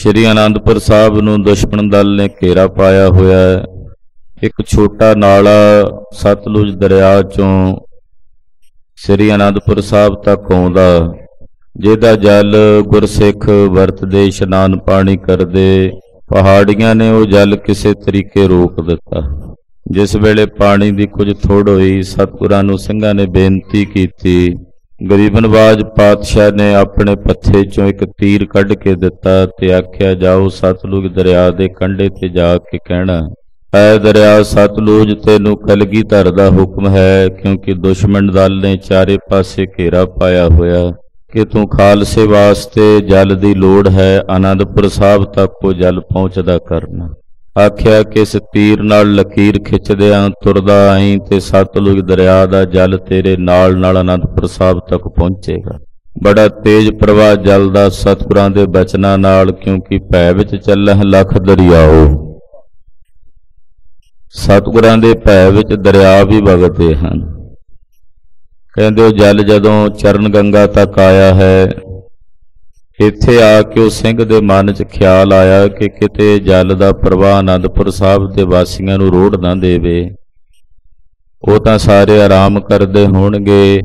ਸ਼੍ਰੀ ਅਨੰਦਪੁਰ ਸਾਹਿਬ ਨੂੰ ਦੁਸ਼ਮਣ ਦਲ ਨੇ ਘੇਰਾ ਪਾਇਆ ਹੋਇਆ ਹੈ। ਇੱਕ ਛੋਟਾ ਨਾਲਾ ਸਤਲੁਜ ਦਰਿਆ ਚੋਂ ਸ਼੍ਰੀ ਅਨੰਦਪੁਰ ਸਾਹਿਬ ਤੱਕ ਆਉਂਦਾ, ਜਿਹਦਾ ਜਲ ਗੁਰਸਿੱਖ ਵਰਤਦੇ, ਇਸ਼ਨਾਨ ਪਾਣੀ ਕਰਦੇ। ਪਹਾੜੀਆਂ ਨੇ ਉਹ ਜਲ ਕਿਸੇ ਤਰੀਕੇ ਰੋਕ ਦਿੱਤਾ। ਜਿਸ ਵੇਲੇ ਪਾਣੀ ਦੀ ਕੁਝ ਥੋੜ ਹੋਈ, ਸਤਿਗੁਰਾਂ ਨੂੰ ਸਿੰਘਾਂ ਨੇ ਬੇਨਤੀ ਕੀਤੀ। ਗਰੀਬ ਨਵਾਜ ਪਾਤਸ਼ਾਹ ਨੇ ਆਪਣੇ ਪੱਥੇ ਚੋਂ ਇੱਕ ਤੀਰ ਕੱਢ ਕੇ ਦਿੱਤਾ ਤੇ ਆਖਿਆ, ਜਾਓ ਸਤਲੁਜ ਦਰਿਆ ਦੇ ਕੰਢੇ ਤੇ ਜਾ ਕੇ ਕਹਿਣਾ, ਐ ਦਰਿਆ ਸਤਲੁਜ, ਤੈਨੂੰ ਕਲਗੀਧਰ ਦਾ ਹੁਕਮ ਹੈ, ਕਿਉਂਕਿ ਦੁਸ਼ਮਣ ਦਲ ਨੇ ਚਾਰੇ ਪਾਸੇ ਘੇਰਾ ਪਾਇਆ ਹੋਇਆ ਕਿ ਤੂੰ ਖਾਲਸੇ ਵਾਸਤੇ ਜਲ ਦੀ ਲੋੜ ਹੈ, ਅਨੰਦਪੁਰ ਸਾਹਿਬ ਤੱਕ ਉਹ ਜਲ ਪਹੁੰਚਦਾ ਕਰਨਾ। ਆਖਿਆ ਕਿ ਇਸ ਤੀਰ ਨਾਲ ਲਕੀਰ ਖਿੱਚਦਿਆਂ ਤੁਰਦਾ ਆਈ ਤੇ ਸਤਲੁਜ ਦਰਿਆ ਦਾ ਜਲ ਤੇਰੇ ਨਾਲ ਨਾਲ ਅਨੰਦਪੁਰ ਸਾਹਿਬ ਤੱਕ ਪਹੁੰਚੇਗਾ। ਬੜਾ ਤੇਜ਼ ਪ੍ਰਵਾਹ ਜਲ ਦਾ ਸਤਿਗੁਰਾਂ ਦੇ ਬਚਨਾਂ ਨਾਲ, ਕਿਉਂਕਿ ਭੈ ਵਿੱਚ ਚੱਲਹਿ ਲੱਖ ਦਰਿਆਓ। ਸਤਿਗੁਰਾਂ ਦੇ ਭੈ ਵਿੱਚ ਦਰਿਆ ਵੀ ਵਗਦੇ ਹਨ। ਕਹਿੰਦੇ ਉਹ ਜਲ ਜਦੋਂ ਚਰਨ ਗੰਗਾ ਤੱਕ ਆਇਆ ਹੈ, ਇੱਥੇ ਆ ਕੇ ਉਹ ਸਿੰਘ ਦੇ ਮਨ 'ਚ ਖਿਆਲ ਆਇਆ ਕਿ ਕਿਤੇ ਜਲ ਦਾ ਪ੍ਰਵਾਹ ਆਨੰਦਪੁਰ ਸਾਹਿਬ ਦੇ ਵਾਸੀਆਂ ਨੂੰ ਰੋੜ ਨਾ ਦੇਵੇ। ਉਹ ਤਾਂ ਸਾਰੇ ਆਰਾਮ ਕਰਦੇ ਹੋਣਗੇ,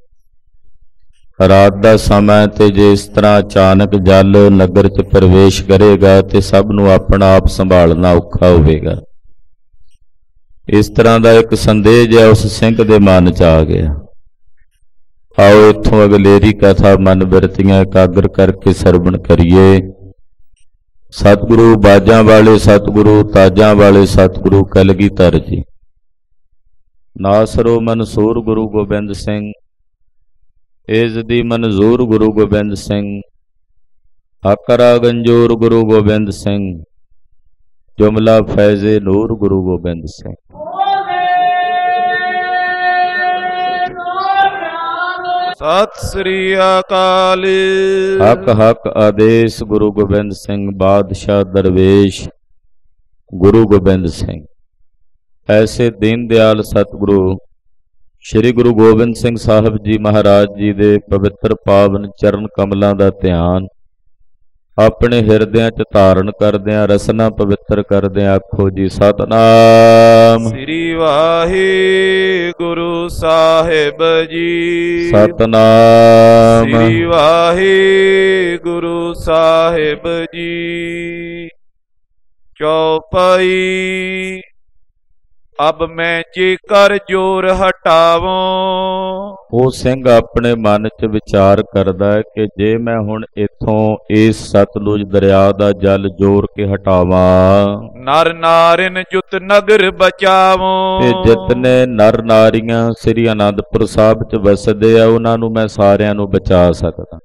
ਰਾਤ ਦਾ ਸਮਾਂ, ਤੇ ਜੇ ਇਸ ਤਰ੍ਹਾਂ ਅਚਾਨਕ ਜਲ ਨਗਰ 'ਚ ਪ੍ਰਵੇਸ਼ ਕਰੇਗਾ ਤੇ ਸਭ ਨੂੰ ਆਪਣਾ ਆਪ ਸੰਭਾਲਣਾ ਔਖਾ ਹੋਵੇਗਾ। ਇਸ ਤਰ੍ਹਾਂ ਦਾ ਇੱਕ ਸੰਦੇਸ਼ ਹੈ ਉਸ ਸਿੰਘ ਦੇ ਮਨ 'ਚ ਆ ਗਿਆ। ਆਓ ਇੱਥੋਂ ਅਗਲੇਰੀ ਕਥਾ ਮਨ ਬਿਰਤੀਆਂ ਇਕਾਗਰ ਕਰਕੇ ਸਰਵਣ ਕਰੀਏ। ਸਤਿਗੁਰੂ ਬਾਜਾਂ ਵਾਲੇ ਸਤਿਗੁਰੂ, ਤਾਜਾਂ ਵਾਲੇ ਸਤਿਗੁਰੂ ਕਲਗੀਧਰ ਜੀ। ਨਾਸਰੋ ਮਨਸੂਰ ਗੁਰੂ ਗੋਬਿੰਦ ਸਿੰਘ, ਏਜ਼ ਦੀ ਮਨਜ਼ੂਰ ਗੁਰੂ ਗੋਬਿੰਦ ਸਿੰਘ, ਆਕਰਾ ਗੰਜੂਰ ਗੁਰੂ ਗੋਬਿੰਦ ਸਿੰਘ, ਜੁਮਲਾ ਫੈਜ਼ੇ ਨੂਰ ਗੁਰੂ ਗੋਬਿੰਦ ਸਿੰਘ। ਸਤਿ ਸ੍ਰੀ ਅਕਾਲ। ਹਕ ਹਕ ਆਦੇਸ਼ ਗੁਰੂ ਗੋਬਿੰਦ ਸਿੰਘ, ਬਾਦਸ਼ਾਹ ਦਰਵੇਸ਼ ਗੁਰੂ ਗੋਬਿੰਦ ਸਿੰਘ। ਐਸੇ ਦੀਨ ਦਿਆਲ ਸਤਿਗੁਰੂ ਸ਼੍ਰੀ ਗੁਰੂ ਗੋਬਿੰਦ ਸਿੰਘ ਸਾਹਿਬ ਜੀ ਮਹਾਰਾਜ ਜੀ ਦੇ ਪਵਿੱਤਰ ਪਾਵਨ ਚਰਨ ਕਮਲਾਂ ਦਾ ਧਿਆਨ ਆਪਣੇ ਹਿਰਦਿਆਂ 'ਚ ਧਾਰਨ ਕਰਦਿਆਂ, ਰਸਨਾ ਪਵਿੱਤਰ ਕਰਦਿਆਂ ਆਖੋ ਜੀ ਸਤਨਾਮ ਸ੍ਰੀ ਵਾਹਿਗੁਰੂ ਸਾਹਿਬ ਜੀ। ਸਤਨਾਮ ਸ੍ਰੀ ਵਾਹਿਗੁਰੂ ਸਾਹਿਬ ਜੀ। ਚੌਪਈ। ਅਬ ਮੈਂ ਜੇਕਰ ਜੋਰ ਹਟਾਵਾਂ। ਉਹ ਸਿੰਘ ਆਪਣੇ ਮਨ 'ਚ ਵਿਚਾਰ ਕਰਦਾ ਹੈ ਕਿ ਜੇ ਮੈਂ ਹੁਣ ਇੱਥੋਂ ਇਸ ਸਤਲੁਜ ਦਰਿਆ ਦਾ ਜਲ ਜੋਰ ਕੇ ਹਟਾਵਾਂ, ਨਰ ਨਾਰਿਨ ਜੁਤ ਨਗਰ ਬਚਾਵਾਂ, ਤੇ ਜਿਤਨੇ ਨਰ ਨਾਰੀਆਂ ਸ੍ਰੀ ਅਨੰਦਪੁਰ ਸਾਹਿਬ 'ਚ ਵਸਦੇ ਆ ਉਹਨਾਂ ਨੂੰ ਮੈਂ ਸਾਰਿਆਂ ਨੂੰ ਬਚਾ ਸਕਦਾ,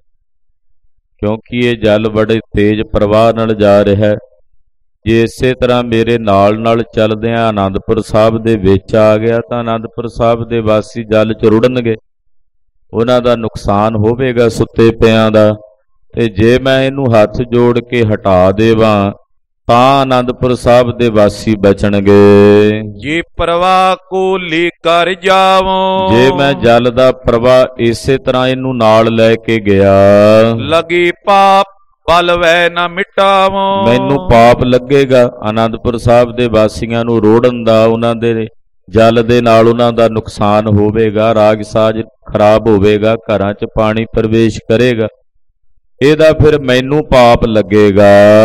ਕਿਉਂਕਿ ਇਹ ਜਲ ਬੜੇ ਤੇਜ਼ ਪ੍ਰਵਾਹ ਨਾਲ ਜਾ ਰਿਹਾ ਹੈ। ਜੇ ਇਸੇ ਤਰ੍ਹਾਂ ਮੇਰੇ ਨਾਲ ਨਾਲ ਚੱਲਦਿਆਂ ਆਨੰਦਪੁਰ ਸਾਹਿਬ ਦੇ ਵਿੱਚ ਆ ਗਿਆ ਤਾਂ ਆਨੰਦਪੁਰ ਸਾਹਿਬ ਦੇ ਵਾਸੀ ਜਲ 'ਚ ਰੁੜਨਗੇ, ਉਹਨਾਂ ਦਾ ਨੁਕਸਾਨ ਹੋਵੇਗਾ ਸੁੱਤੇ ਪਿਆਂ ਦਾ। ਤੇ ਜੇ ਮੈਂ ਇਹਨੂੰ ਹੱਥ ਜੋੜ ਕੇ ਹਟਾ ਦੇਵਾਂ ਤਾਂ ਆਨੰਦਪੁਰ ਸਾਹਿਬ ਦੇ ਵਾਸੀ ਬਚਣਗੇ। ਜੇ ਪ੍ਰਵਾਹ ਕੋ ਲੈ ਕਰ ਜਾਵਾਂ। ਜੇ ਮੈਂ ਜਲ ਦਾ ਪ੍ਰਵਾਹ ਇਸੇ ਤਰ੍ਹਾਂ ਇਹਨੂੰ ਨਾਲ ਲੈ ਕੇ ਗਿਆ, ਲਗੇ ਪਾਪ ਬਲ ਵੈ ਨਾ ਮਿਟਾਵਾਂ। ਮੈਨੂੰ ਪਾਪ ਲੱਗੇਗਾ ਆਨੰਦਪੁਰ ਸਾਹਿਬ ਦੇ ਵਾਸੀਆਂ ਨੂੰ ਰੋੜਨ ਦਾ, ਉਹਨਾਂ ਦੇ ਜਲ ਦੇ ਨਾਲ ਉਹਨਾਂ ਦਾ ਨੁਕਸਾਨ ਹੋਵੇਗਾ, ਰਾਗ ਸਾਜ ਖਰਾਬ ਹੋਵੇਗਾ, ਘਰਾਂ 'ਚ ਪਾਣੀ ਪ੍ਰਵੇਸ਼ ਕਰੇਗਾ, ਇਹਦਾ ਫਿਰ ਮੈਨੂੰ ਪਾਪ ਲੱਗੇਗਾ।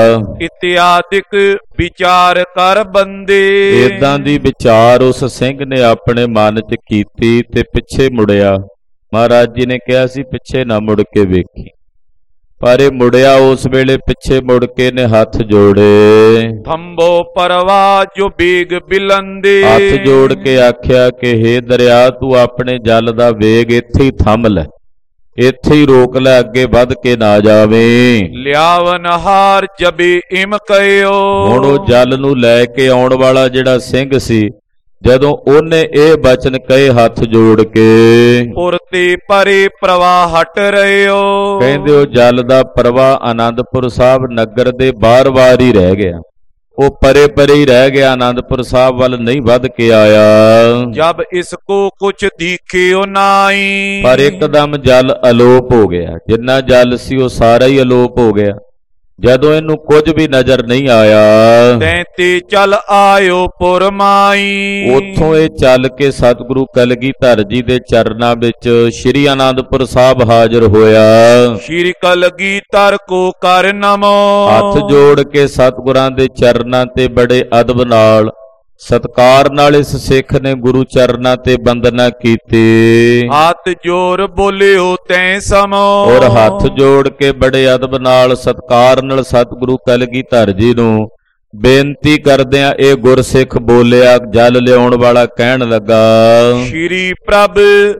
ਇਤਿਆਦਿਕ ਵਿਚਾਰ ਕਰ ਬੰਦੇ। ਏਦਾਂ ਦੀ ਵਿਚਾਰ ਉਸ ਸਿੰਘ ਨੇ ਆਪਣੇ ਮਨ 'ਚ ਕੀਤੀ ਤੇ ਪਿੱਛੇ ਮੁੜਿਆ। ਮਹਾਰਾਜ ਜੀ ਨੇ ਕਿਹਾ ਸੀ ਪਿੱਛੇ ਨਾ ਮੁੜ ਕੇ ਵੇਖੀ, ਪਰ ਇਹ ਮੁੜਿਆ। ਉਸ ਵੇਲੇ ਪਿੱਛੇ ਮੁੜ ਕੇ ਨੇ ਹੱਥ ਜੋੜੇ। ਥੰਬੋ ਪਰਵਾ ਜੋ ਬੇਗ ਬਿਲੰਦੇ। ਹੱਥ ਜੋੜ ਕੇ ਆਖਿਆ ਕਿ ਹੇ ਦਰਿਆ, ਤੂੰ ਆਪਣੇ ਜਲ ਦਾ ਵੇਗ ਇੱਥੇ ਹੀ ਥੰਮ ਲੈ, ਇੱਥੇ ਹੀ ਰੋਕ ਲੈ, ਅੱਗੇ ਵੱਧ ਕੇ ਨਾ ਜਾਵੇਂ। ਲਿਆਵਨ ਹਾਰ ਜਬੇ ਇਮ ਕਹਿਓ। ਹੁਣ ਉਹ ਜਲ ਨੂੰ ਲੈ ਕੇ ਆਉਣ ਵਾਲਾ ਜਿਹੜਾ ਸਿੰਘ ਸੀ, ਜਦੋਂ ਉਹਨੇ ਇਹ ਬਚਨ ਕਹੇ ਹੱਥ ਜੋੜ ਕੇ, ਪੁਰਤੇ ਪਰੇ ਪ੍ਰਵਾਹ ਹਟ ਰਹਿਓ। ਕਹਿੰਦੇ ਉਹ ਜਲ ਦਾ ਪ੍ਰਵਾਹ ਆਨੰਦਪੁਰ ਸਾਹਿਬ ਨਗਰ ਦੇ ਬਾਰ-ਬਾਰ ਹੀ ਰਹਿ ਗਿਆ, ਉਹ ਪਰੇ ਪਰੇ ਹੀ ਰਹਿ ਗਿਆ, ਆਨੰਦਪੁਰ ਸਾਹਿਬ ਵੱਲ ਨਹੀਂ ਵੱਧ ਕੇ ਆਇਆ। ਜਬ ਇਸ ਕੋ ਕੁਛ ਦੀਖਿਓ ਨਾਈ। ਪਰ ਇੱਕਦਮ ਜਲ ਅਲੋਪ ਹੋ ਗਿਆ, ਜਿੰਨਾ ਜਲ ਸੀ ਉਹ ਸਾਰਾ ਹੀ ਅਲੋਪ ਹੋ ਗਿਆ। ਜਦੋਂ ਇਹਨੂੰ ਕੁਝ ਵੀ ਨਜ਼ਰ ਨਹੀਂ ਆਇਆ, ਤੈਂਤੇ ਚਲ ਆਇਓ ਪੁਰਮਾਈ। ਉੱਥੋਂ ਇਹ ਚੱਲ ਕੇ ਸਤਿਗੁਰੂ ਕਲਗੀਧਰ ਜੀ ਦੇ ਚਰਨਾਂ ਵਿੱਚ ਸ੍ਰੀ ਅਨੰਦਪੁਰ ਸਾਹਿਬ ਹਾਜ਼ਰ ਹੋਇਆ। ਸ਼੍ਰੀ ਕਲਗੀਧਰ ਕੋ ਕਰ ਨਮੋ। ਹੱਥ ਜੋੜ ਕੇ ਸਤਿਗੁਰਾਂ ਦੇ ਚਰਨਾਂ ਤੇ ਬੜੇ ਅਦਬ ਨਾਲ ਸਤਕਾਰ ਨਾਲ ਇਸ ਸਿੱਖ ਨੇ ਗੁਰੂ ਚਰਨਾਂ ਤੇ ਬੰਦਨਾ ਕੀਤੀ। ਹੱਥ ਜੋੜ ਬੋਲਿਓ ਤੈਂ ਸਮੋ। ਔਰ ਹੱਥ ਜੋੜ ਕੇ ਬੜੇ ਅਦਬ ਨਾਲ ਸਤਕਾਰ ਨਾਲ ਸਤਿਗੁਰੂ ਕਲਗੀਧਰ ਜੀ ਨੂੰ ਬੇਨਤੀ ਕਰਦਿਆਂ ਇਹ ਗੁਰਸਿੱਖ ਬੋਲਿਆ। ਜਲ ਲਿਆਉਣ ਵਾਲਾ ਕਹਿਣ ਲੱਗਾ, ਸ਼੍ਰੀ ਪ੍ਰਭ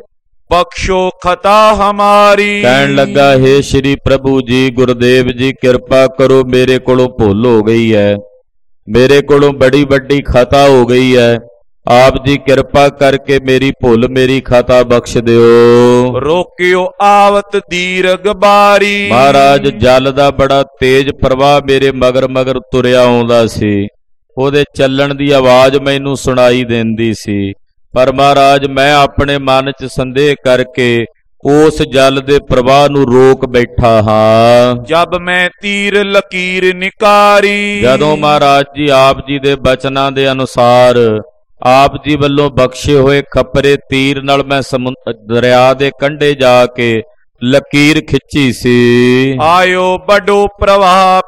ਬਖਸ਼ੋ ਖਤਾ ਹਮਾਰੀ। ਕਹਿਣ ਲੱਗਾ, ਹੇ ਸ਼੍ਰੀ ਪ੍ਰਭੂ ਜੀ, ਗੁਰਦੇਵ ਜੀ ਕਿਰਪਾ ਕਰੋ, ਮੇਰੇ ਕੋਲੋਂ ਭੁੱਲ ਹੋ ਗਈ ਹੈ, ਮੇਰੇ ਕੋਲੋਂ ਬੜੀ ਵੱਡੀ ਖਤਾ ਹੋ ਗਈ ਹੈ। ਆਪ ਜੀ ਕਿਰਪਾ ਕਰਕੇ ਮੇਰੀ ਭੁੱਲ ਮੇਰੀ ਖਤਾ ਬਖਸ਼ ਦਿਓ। ਰੋਕਿਓ ਆਵਤ ਦੀਰਘ ਬਾਰੀ। ਮਹਾਰਾਜ ਜਲ ਦਾ ਬੜਾ ਤੇਜ਼ ਪ੍ਰਵਾਹ ਮੇਰੇ ਮਗਰ ਮਗਰ ਤੁਰਿਆ ਆਉਂਦਾ ਸੀ, ਉਹਦੇ ਚੱਲਣ ਦੀ ਆਵਾਜ਼ ਮੈਨੂੰ ਸੁਣਾਈ ਦਿੰਦੀ ਸੀ, ਪਰ ਮਹਾਰਾਜ ਮੈਂ ਆਪਣੇ ਮਨ 'ਚ ਸੰਦੇਹ ਕਰਕੇ ਉਸ ਜਲ ਦੇ ਪ੍ਰਵਾਹ ਨੂੰ ਰੋਕ ਬੈਠਾ ਹਾਂ। ਜਬ ਮੈਂ ਤੀਰ ਲਕੀਰ ਨਿਕਾਰੀ। ਜਦੋਂ ਮਹਾਰਾਜ ਜੀ ਆਪ ਜੀ ਦੇ ਬਚਨਾਂ ਦੇ ਅਨੁਸਾਰ ਆਪ ਜੀ ਵੱਲੋਂ ਬਖਸ਼ੇ ਹੋਏ ਖੱਪਰੇ ਤੀਰ ਨਾਲ ਮੈਂ ਦਰਿਆ ਦੇ ਕੰਢੇ ਜਾ ਕੇ ਲਕੀਰ ਖਿੱਚੀ ਸੀ, ਆਇਓ ਵੱਡੋ ਪ੍ਰਵਾਹ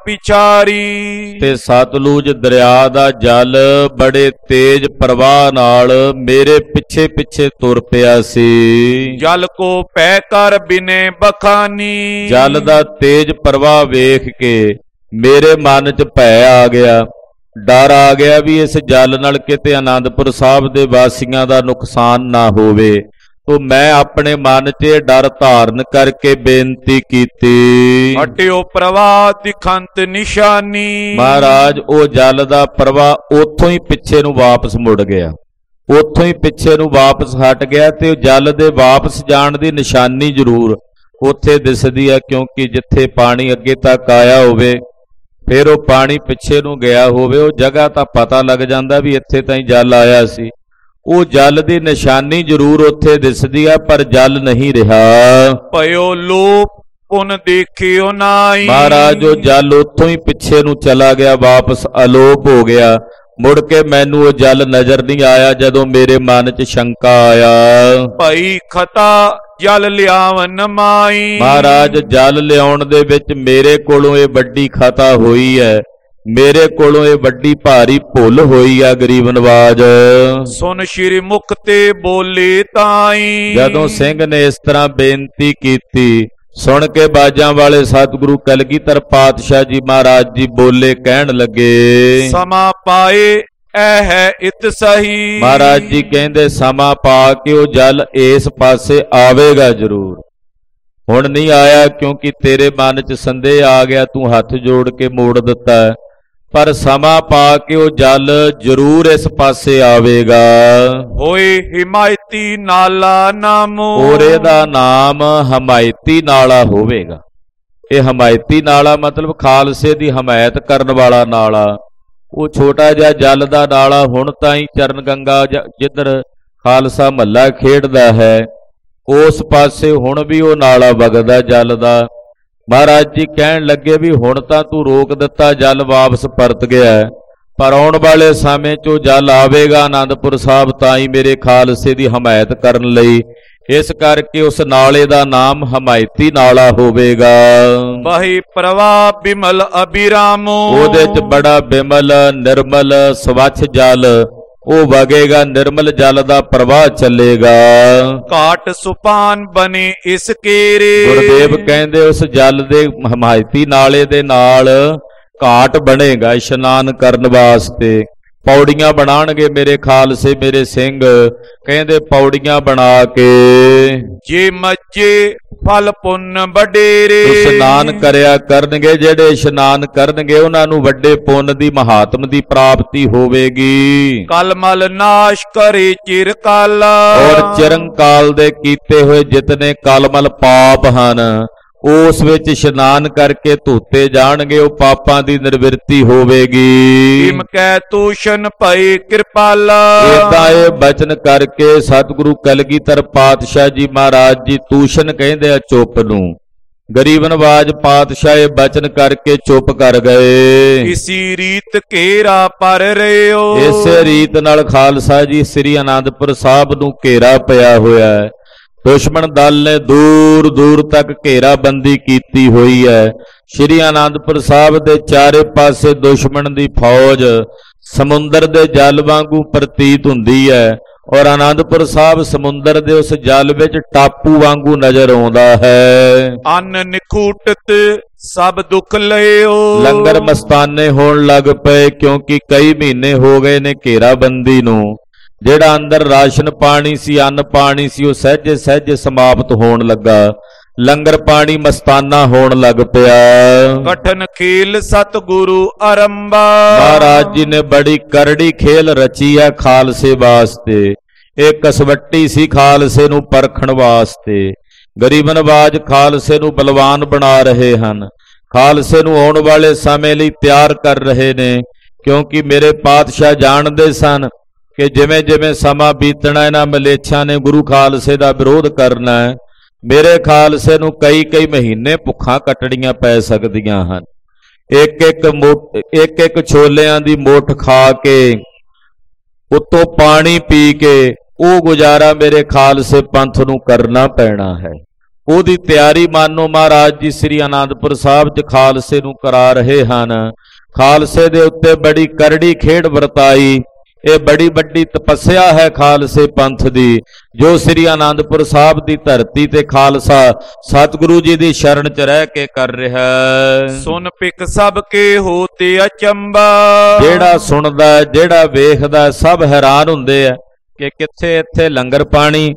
ਪਿਛਾਰੀ। ਤੇ ਸਤਲੁਜ ਦਰਿਆ ਦਾ ਜਲ ਬੜੇ ਤੇਜ਼ ਪ੍ਰਵਾਹ ਨਾਲ ਮੇਰੇ ਪਿੱਛੇ ਪਿੱਛੇ ਤੁਰ ਪਿਆ ਸੀ। ਜਲ ਕੋ ਪੈ ਕਰ ਬਿਨੇ ਬਖਾਨੀ। ਜਲ ਦਾ ਤੇਜ਼ ਪ੍ਰਵਾਹ ਵੇਖ ਕੇ ਮੇਰੇ ਮਨ 'ਚ ਭੈ ਆ ਗਿਆ, ਡਰ ਆ ਗਿਆ ਵੀ ਇਸ ਜਲ ਨਾਲ ਕਿਤੇ ਅਨੰਦਪੁਰ ਸਾਹਿਬ ਦੇ ਵਾਸੀਆਂ ਦਾ ਨੁਕਸਾਨ ਨਾ ਹੋਵੇ। ਤੋ ਮੈਂ ਆਪਣੇ ਮਨ 'ਚ ਡਰ ਧਾਰਨ ਕਰਕੇ ਬੇਨਤੀ ਕੀਤੀ, ਹਟਿਓ ਪ੍ਰਵਾਹ ਦਿਖੰਤ ਨਿਸ਼ਾਨੀ। ਮਹਾਰਾਜ ਉਹ ਜਲ ਦਾ ਪ੍ਰਵਾਹ ਉੱਥੋਂ ਹੀ ਪਿੱਛੇ ਨੂੰ ਵਾਪਸ ਮੁੜ ਗਿਆ, ਉੱਥੋਂ ਹੀ ਪਿੱਛੇ ਨੂੰ ਵਾਪਸ ਹਟ ਗਿਆ, ਤੇ ਉਹ ਜਲ ਦੇ ਵਾਪਸ ਜਾਣ ਦੀ ਨਿਸ਼ਾਨੀ ਜ਼ਰੂਰ ਉੱਥੇ ਦਿਸਦੀ ਹੈ, ਕਿਉਂਕਿ ਜਿੱਥੇ ਪਾਣੀ ਅੱਗੇ ਤੱਕ ਆਇਆ ਹੋਵੇ ਫਿਰ ਉਹ ਪਾਣੀ ਪਿੱਛੇ ਨੂੰ ਗਿਆ ਹੋਵੇ, ਉਹ ਜਗ੍ਹਾ ਤਾਂ ਪਤਾ ਲੱਗ ਜਾਂਦਾ ਵੀ ਇੱਥੇ ਤਾਈਂ ਜਲ ਆਇਆ ਸੀ। ਉਹ ਜਲ ਦੀ ਨਿਸ਼ਾਨੀ ਜ਼ਰੂਰ ਉੱਥੇ ਦਿਸਦੀ ਆ, ਪਰ ਜਲ ਨਹੀਂ ਰਿਹਾ। ਭਇਓ ਲੋਪ ਪੁਨ ਦੇਖਿਓ ਨਾਈ। ਮਹਾਰਾਜ ਉਹ ਜਲ ਉੱਥੋਂ ਹੀ ਪਿੱਛੇ ਨੂੰ ਚਲਾ ਗਿਆ, ਵਾਪਸ ਅਲੋਪ ਹੋ ਗਿਆ। ਮੁੜ ਕੇ ਮੈਨੂੰ ਉਹ ਜਲ ਨਜ਼ਰ ਨਹੀਂ ਆਇਆ। ਜਦੋਂ ਮੇਰੇ ਮਨ 'ਚ ਸ਼ੰਕਾ ਆਇਆ, ਭਈ ਖਤਾ ਜਲ ਲਿਆਵਨ ਮਾਈ। ਮਹਾਰਾਜ ਜਲ ਲਿਆਉਣ ਦੇ ਵਿੱਚ ਮੇਰੇ ਕੋਲੋਂ ਇਹ ਵੱਡੀ ਖਤਾ ਹੋਈ ਹੈ, ਮੇਰੇ ਕੋਲੋਂ ਇਹ ਵੱਡੀ ਭਾਰੀ ਭੁੱਲ ਹੋਈ ਆ ਗਰੀਬ ਨਵਾਜ। ਸੁਨ ਸ਼੍ਰੀ ਮੁਖ ਤੇ ਬੋਲੇ ਤਾਈ। ਜਦੋਂ ਸਿੰਘ ਨੇ ਇਸ ਤਰ੍ਹਾਂ ਬੇਨਤੀ ਕੀਤੀ, ਸੁਣ ਕੇ ਬਾਜਾਂ ਵਾਲੇ ਸਤਿਗੁਰੂ ਕਲਗੀਧਰ ਪਾਤਸ਼ਾਹ ਜੀ ਮਹਾਰਾਜ ਜੀ ਬੋਲੇ, ਕਹਿਣ ਲੱਗੇ, ਸਮਾ ਪਾਏ ਐ ਹੈ ਇਤ ਸਹੀ। ਮਹਾਰਾਜ ਜੀ ਕਹਿੰਦੇ ਸਮਾਂ ਪਾ ਕੇ ਉਹ ਜਲ ਇਸ ਪਾਸੇ ਆਵੇਗਾ ਜ਼ਰੂਰ। ਹੁਣ ਨਹੀਂ ਆਇਆ ਕਿਉਂਕਿ ਤੇਰੇ ਮਨ 'ਚ ਸੰਦੇਹ ਆ ਗਿਆ, ਤੂੰ ਹੱਥ ਜੋੜ ਕੇ ਮੋੜ ਦਿੱਤਾ, ਪਰ ਸਮਾਂ ਪਾ ਕੇ ਉਹ ਜਲ ਜ਼ਰੂਰ ਇਸ ਪਾਸੇ ਆਵੇਗਾ। ਹੋਏ ਹਿਮਾਇਤੀ ਨਾਲਾ ਨਾਮੋ। ਔਰ ਇਹਦਾ ਨਾਮ ਹਮਾਇਤੀ ਨਾਲਾ ਹੋਵੇਗਾ। ਇਹ ਹਮਾਇਤੀ ਨਾਲਾ ਮਤਲਬ ਖਾਲਸੇ ਦੀ ਹਮਾਇਤ ਕਰਨ ਵਾਲਾ ਨਾਲਾ। ਉਹ ਛੋਟਾ ਜਿਹਾ ਜਲ ਦਾ ਨਾਲਾ ਹੁਣ ਤਾਂ ਹੀ ਚਰਨ ਗੰਗਾ ਜਿੱਧਰ ਖਾਲਸਾ ਮਹੱਲਾ ਖੇਡਦਾ ਹੈ ਉਸ ਪਾਸੇ ਹੁਣ ਵੀ ਉਹ ਨਾਲਾ ਵਗਦਾ ਜਲ ਦਾ। ਮਹਾਰਾਜ ਜੀ ਕਹਿਣ ਲੱਗੇ ਵੀ ਹੁਣ ਤਾਂ ਤੂੰ ਰੋਕ ਦਿੱਤਾ, ਜਲ ਵਾਪਸ ਪਰਤ ਗਿਆ, ਪਰ ਆਉਣ ਵਾਲੇ ਸਮੇਂ 'ਚ ਉਹ ਜਲ ਆਵੇਗਾ ਅਨੰਦਪੁਰ ਸਾਹਿਬ ਤਾਂ ਹੀ ਮੇਰੇ ਖਾਲਸੇ ਦੀ ਹਮਾਇਤ ਕਰਨ ਲਈ। ਇਸ ਕਰਕੇ ਉਸ ਨਾਲੇ ਦਾ ਨਾਮ ਹਮਾਇਤੀ ਨਾਲਾ ਹੋਵੇਗਾ। ਬਹੀ ਪ੍ਰਵਾਹ ਬਿਮਲ ਅਬਿਰਾਮੋ। ਉਹਦੇ 'ਚ ਬੜਾ ਬਿਮਲ ਨਿਰਮਲ ਸਵੱਛ ਜਲ ਉਹ ਵਗੇਗਾ, ਨਿਰਮਲ ਜਲ ਦਾ ਪ੍ਰਵਾਹ ਚੱਲੇਗਾ। ਘਾਟ ਸੁਪਾਨ ਬਨੇ ਇਸ ਕੇਰੇ। ਗੁਰਦੇਵ ਕਹਿੰਦੇ ਉਸ ਜਲ ਦੇ ਹਮਾਇਤੀ ਨਾਲੇ ਦੇ ਨਾਲ ਘਾਟ ਬਣੇਗਾ ਇਸ਼ਨਾਨ ਕਰਨ ਵਾਸਤੇ। ਪੌੜੀਆਂ ਬਣਾਣਗੇ ਮੇਰੇ ਖਾਲਸੇ ਮੇਰੇ ਸਿੰਘ, ਕਹਿੰਦੇ ਪੌੜੀਆਂ ਬਣਾ ਕੇ ਜੇ ਮੱਚੇ ਫਲ ਪੁੰਨ ਵਡੇਰੇ। ਇਸ਼ਨਾਨ ਕਰਿਆ ਕਰਨਗੇ, ਜਿਹੜੇ ਇਸ਼ਨਾਨ ਕਰਨਗੇ ਉਹਨਾਂ ਨੂੰ ਵੱਡੇ ਪੁੰਨ ਦੀ ਮਹਾਤਮ ਦੀ ਪ੍ਰਾਪਤੀ ਹੋਵੇਗੀ। ਕਲਮਲ ਨਾਸ਼ ਕਰੇ ਚਿਰਕਾਲ। ਔਰ ਚਿਰੰਕਾਲ ਦੇ ਕੀਤੇ ਹੋਏ ਜਿਤਨੇ ਕਲਮਲ ਪਾਪ ਹਨ ਉਸ ਵਿੱਚ ਇਸ਼ਨਾਨ ਕਰਕੇ ਧੋਤੇ ਜਾਣਗੇ, ਉਹ ਪਾਪਾਂ ਦੀ ਨਿਰਵਿਰਤੀ ਹੋਵੇਗੀ। ਕਿਮ ਕੈ ਤੂਸ਼ਨ ਭਈ ਕਿਰਪਾਲਾ। ਏਦਾਂ ਇਹ ਬਚਨ ਕਰਕੇ ਸਤਿਗੁਰੂ ਕਲਗੀਧਰ ਪਾਤਸ਼ਾਹ ਜੀ ਮਹਾਰਾਜ ਜੀ ਤੂਸ਼ਨ ਕਹਿੰਦੇ ਆ ਚੁੱਪ ਨੂੰ, ਗਰੀਬ ਨਵਾਜ ਪਾਤਸ਼ਾਹ ਇਹ ਬਚਨ ਕਰਕੇ ਚੁੱਪ ਕਰ ਗਏ। ਕਿਸੀ ਰੀਤ ਘੇਰਾ ਪਰ ਰਿਓ। ਇਸੇ ਰੀਤ ਨਾਲ ਖਾਲਸਾ ਜੀ ਸ੍ਰੀ ਅਨੰਦਪੁਰ ਸਾਹਿਬ ਨੂੰ ਘੇਰਾ ਪਿਆ ਹੋਇਆ ਹੈ। ਦੁਸ਼ਮਣ ਦਲ ਨੇ ਦੂਰ ਦੂਰ ਤੱਕ ਘੇਰਾਬੰਦੀ ਕੀਤੀ ਹੋਈ ਹੈ। ਸ੍ਰੀ ਅਨੰਦਪੁਰ ਸਾਹਿਬ ਦੇ ਚਾਰੇ ਪਾਸੇ ਦੁਸ਼ਮਣ ਦੀ ਫੌਜ ਸਮੁੰਦਰ ਦੇ ਜਲ ਵਾਂਗੂ ਪ੍ਰਤੀਤ ਹੁੰਦੀ ਹੈ ਔਰ ਅਨੰਦਪੁਰ ਸਾਹਿਬ ਸਮੁੰਦਰ ਦੇ ਉਸ ਜਲ ਵਿੱਚ ਟਾਪੂ ਵਾਂਗੂ ਨਜ਼ਰ ਆਉਂਦਾ ਹੈ। ਅੰਨ ਨਿਖੂਟਤ ਸਭ ਦੁੱਖ ਲਿਓ। ਲੰਗਰ ਮਸਤਾਨੇ ਹੋਣ ਲੱਗ ਪਏ ਕਿਉਂਕਿ ਕਈ ਮਹੀਨੇ ਹੋ ਗਏ ਨੇ ਘੇਰਾਬੰਦੀ ਨੂੰ। ਜਿਹੜਾ ਅੰਦਰ ਰਾਸ਼ਨ ਪਾਣੀ ਸੀ, ਅੰਨ ਪਾਣੀ ਸੀ, ਉਹ ਸਹਿਜੇ ਸਹਿਜੇ ਸਮਾਪਤ ਹੋਣ ਲੱਗਾ। ਲੰਗਰ ਪਾਣੀ ਮਸਤਾਨਾ ਹੋਣ ਲੱਗ ਪਿਆ। ਕਠਨ ਖੇਲ ਸਤਿਗੁਰੂ ਆਰੰਭਾ। ਮਹਾਰਾਜ ਜੀ ਨੇ ਬੜੀ ਕਰੜੀ ਖੇਲ ਰਚੀ ਹੈ ਖਾਲਸੇ ਵਾਸਤੇ। ਇਹ ਕਸਵੱਟੀ ਸੀ ਖਾਲਸੇ ਨੂੰ ਪਰਖਣ ਵਾਸਤੇ। ਗਰੀਬ ਨਵਾਜ ਖਾਲਸੇ ਨੂੰ ਬਲਵਾਨ ਬਣਾ ਰਹੇ ਹਨ, ਖਾਲਸੇ ਨੂੰ ਆਉਣ ਵਾਲੇ ਸਮੇਂ ਲਈ ਤਿਆਰ ਕਰ ਰਹੇ ਨੇ। ਕਿਉਂਕਿ ਮੇਰੇ ਪਾਤਸ਼ਾਹ ਜਾਣਦੇ ਸਨ ਕਿ ਜਿਵੇਂ ਜਿਵੇਂ ਸਮਾਂ ਬੀਤਣਾ ਇਹਨਾਂ ਮਲੇਛਾਂ ਨੇ ਗੁਰੂ ਖਾਲਸੇ ਦਾ ਵਿਰੋਧ ਕਰਨਾ ਹੈ। ਮੇਰੇ ਖਾਲਸੇ ਨੂੰ ਕਈ ਕਈ ਮਹੀਨੇ ਭੁੱਖਾਂ ਕੱਟਣੀਆਂ ਪੈ ਸਕਦੀਆਂ ਹਨ। ਇੱਕ ਇੱਕ ਛੋਲਿਆਂ ਦੀ ਮੁੱਠ ਖਾ ਕੇ ਉੱਤੋਂ ਪਾਣੀ ਪੀ ਕੇ ਉਹ ਗੁਜ਼ਾਰਾ ਮੇਰੇ ਖਾਲਸੇ ਪੰਥ ਨੂੰ ਕਰਨਾ ਪੈਣਾ ਹੈ। ਉਹਦੀ ਤਿਆਰੀ ਮਾਨੋ ਮਹਾਰਾਜ ਜੀ ਸ੍ਰੀ ਅਨੰਦਪੁਰ ਸਾਹਿਬ 'ਚ ਖਾਲਸੇ ਨੂੰ ਕਰਾ ਰਹੇ ਹਨ। ਖਾਲਸੇ ਦੇ ਉੱਤੇ ਬੜੀ ਕਰੜੀ ਖੇਡ ਵਰਤਾਈ। ਇਹ ਬੜੀ ਵੱਡੀ ਤਪੱਸਿਆ ਹੈ ਖਾਲਸੇ ਪੰਥ ਦੀ, ਜੋ ਸ੍ਰੀ ਅਨੰਦਪੁਰ ਸਾਹਿਬ ਦੀ ਧਰਤੀ ਤੇ ਖਾਲਸਾ ਸਤਿਗੁਰੂ ਜੀ ਦੀ ਸ਼ਰਨ 'ਚ ਰਹਿ ਕੇ ਕਰ ਰਿਹਾ ਹੈ। ਸੁਨ ਪਿਕ ਸਭ ਕੇ ਹੋਤੇ ਅਚੰਬਾ। ਜਿਹੜਾ ਸੁਣਦਾ ਜਿਹੜਾ ਵੇਖਦਾ ਸਭ ਹੈਰਾਨ ਹੁੰਦੇ ਆ ਕਿ ਕਿੱਥੇ ਇੱਥੇ ਲੰਗਰ ਪਾਣੀ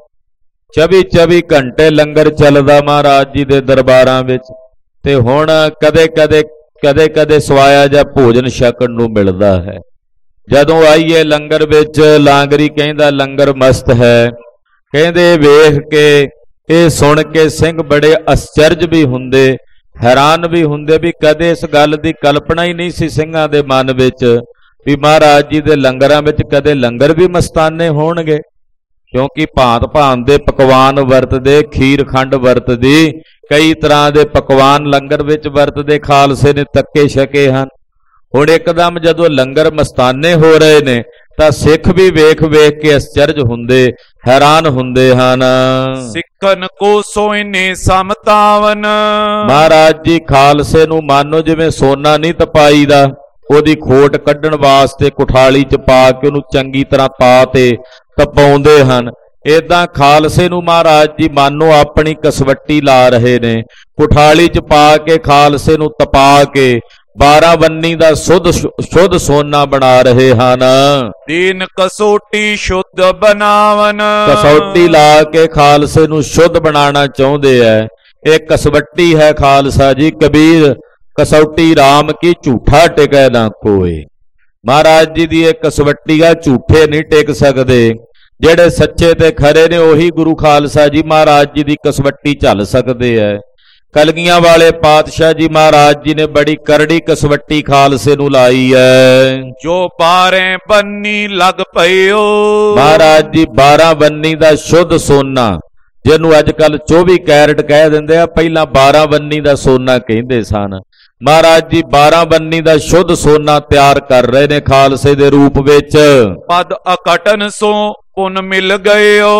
24 ਘੰਟੇ ਲੰਗਰ ਚੱਲਦਾ ਮਹਾਰਾਜ ਜੀ ਦੇ ਦਰਬਾਰਾਂ ਵਿੱਚ, ਤੇ ਹੁਣ ਕਦੇ ਕਦੇ ਸਵਾਇਆ ਜਾਂ ਭੋਜਨ ਛਕਣ ਨੂੰ ਮਿਲਦਾ ਹੈ। ਜਦੋਂ ਆਈਏ ਲੰਗਰ ਵਿੱਚ ਲਾਂਗਰੀ ਕਹਿੰਦਾ ਲੰਗਰ ਮਸਤ ਹੈ। ਕਹਿੰਦੇ ਵੇਖ ਕੇ ਇਹ ਸੁਣ ਕੇ ਸਿੰਘ ਬੜੇ ਅਸਚਰਜ ਵੀ ਹੁੰਦੇ, ਹੈਰਾਨ ਵੀ ਹੁੰਦੇ ਵੀ ਕਦੇ ਇਸ ਗੱਲ ਦੀ ਕਲਪਨਾ ਹੀ ਨਹੀਂ ਸੀ ਸਿੰਘਾਂ ਦੇ ਮਨ ਵਿੱਚ ਵੀ ਮਹਾਰਾਜ ਜੀ ਦੇ ਲੰਗਰਾਂ ਵਿੱਚ ਕਦੇ ਲੰਗਰ ਵੀ ਮਸਤਾਨੇ ਹੋਣਗੇ। ਕਿਉਂਕਿ ਭਾਂਤ ਭਾਂਤ ਦੇ ਪਕਵਾਨ ਵਰਤਦੇ, ਖੀਰ ਖੰਡ ਵਰਤਦੀ, ਕਈ ਤਰ੍ਹਾਂ ਦੇ ਪਕਵਾਨ ਲੰਗਰ ਵਿੱਚ ਵਰਤਦੇ ਖਾਲਸੇ ਨੇ ਤੱਕੇ ਛਕੇ ਹਨ। ਹੁਣ ਇੱਕਦਮ ਜਦੋਂ ਲੰਗਰ ਮਸਤਾਨੇ ਹੋ ਰਹੇ ਨੇ ਤਾਂ ਸਿੱਖ ਵੀ ਵੇਖ ਵੇਖ ਕੇ ਅਸਚਰਜ ਹੁੰਦੇ, ਹੈਰਾਨ ਹੁੰਦੇ ਹਨ। ਸਿੱਖਨ ਕੋ ਸੋਇਨੇ ਸਮਤਾਵਨ। ਮਹਾਰਾਜ ਜੀ ਖਾਲਸੇ ਨੂੰ ਮਾਨੋ ਜਿਵੇਂ ਸੋਨਾ ਨਹੀਂ ਤਪਾਈਦਾ, ਉਹਦੀ ਖੋਟ ਕੱਢਣ ਵਾਸਤੇ ਕੁਠਾਲੀ 'ਚ ਪਾ ਕੇ ਉਹਨੂੰ ਚੰਗੀ ਤਰ੍ਹਾਂ ਪਾ ਤੇ ਤਪਾਉਂਦੇ ਹਨ। ਏਦਾਂ ਖਾਲਸੇ ਨੂੰ ਮਹਾਰਾਜ ਜੀ ਮਾਨੋ ਆਪਣੀ ਕਸਵੱਟੀ ਲਾ ਰਹੇ ਨੇ। ਕੁਠਾਲੀ 'ਚ ਪਾ ਕੇ ਖਾਲਸੇ ਨੂੰ ਤਪਾ ਕੇ 12 ਬੰਨੀ ਦਾ ਸ਼ੁੱਧ ਸੋਨਾ ਬਣਾ ਰਹੇ ਹਨ। ਦੀਨ ਕਸੌਟੀ ਸ਼ੁੱਧ ਬਣਾਵਨ। ਕਸੌਟੀ ਲਾ ਕੇ ਖਾਲਸੇ ਨੂੰ ਸ਼ੁੱਧ ਬਣਾਉਣਾ ਚਾਹੁੰਦੇ ਐ। ਇਹ ਕਸਵੱਟੀ ਹੈ ਖਾਲਸਾ ਜੀ। ਕਬੀਰ ਕਸੌਟੀ ਰਾਮ ਕੀ ਝੂਠਾ ਟਿਕੈ ਨਾ ਕੋਏ। ਮਹਾਰਾਜ ਜੀ ਦੀ ਇਹ ਕਸਵੱਟੀ ਆ, ਝੂਠੇ ਨਹੀਂ ਟਿਕ ਸਕਦੇ। ਜਿਹੜੇ ਸੱਚੇ ਤੇ ਖਰੇ ਨੇ ਉਹੀ ਗੁਰੂ ਖਾਲਸਾ ਜੀ ਮਹਾਰਾਜ ਜੀ ਦੀ ਕਸਵੱਟੀ ਝੱਲ ਸਕਦੇ ਐ। ਕਲਗੀਆਂ ਵਾਲੇ ਪਾਤਸ਼ਾਹ ਜੀ ਮਹਾਰਾਜ ਜੀ ਨੇ ਬੜੀ ਕਰੜੀ ਕਸਵੱਟੀ ਖਾਲਸੇ ਨੂੰ ਲਾਈ ਹੈ। ਜੋ 12 ਬੰਨੀ ਲੱਗ ਪਈਓ। ਮਹਾਰਾਜ ਜੀ 12 ਬੰਨੀ ਦਾ ਸ਼ੁੱਧ ਸੋਨਾ, ਜਿਹਨੂੰ ਅੱਜ ਕੱਲ 24 ਕੈਰਟ ਕਹਿ ਦਿੰਦੇ ਆ, ਪਹਿਲਾਂ 12 ਬੰਨੀ ਦਾ ਸੋਨਾ ਕਹਿੰਦੇ ਸਨ। ਮਹਾਰਾਜ ਜੀ 12 ਬੰਨੀ ਦਾ ਸ਼ੁੱਧ ਸੋਨਾ ਤਿਆਰ ਕਰ ਰਹੇ ਨੇ ਖਾਲਸੇ ਦੇ ਰੂਪ ਵਿੱਚ। ਪਦ ਅਕਟਨ ਸੋ ਪੁਨ ਮਿਲ ਗਇਓ।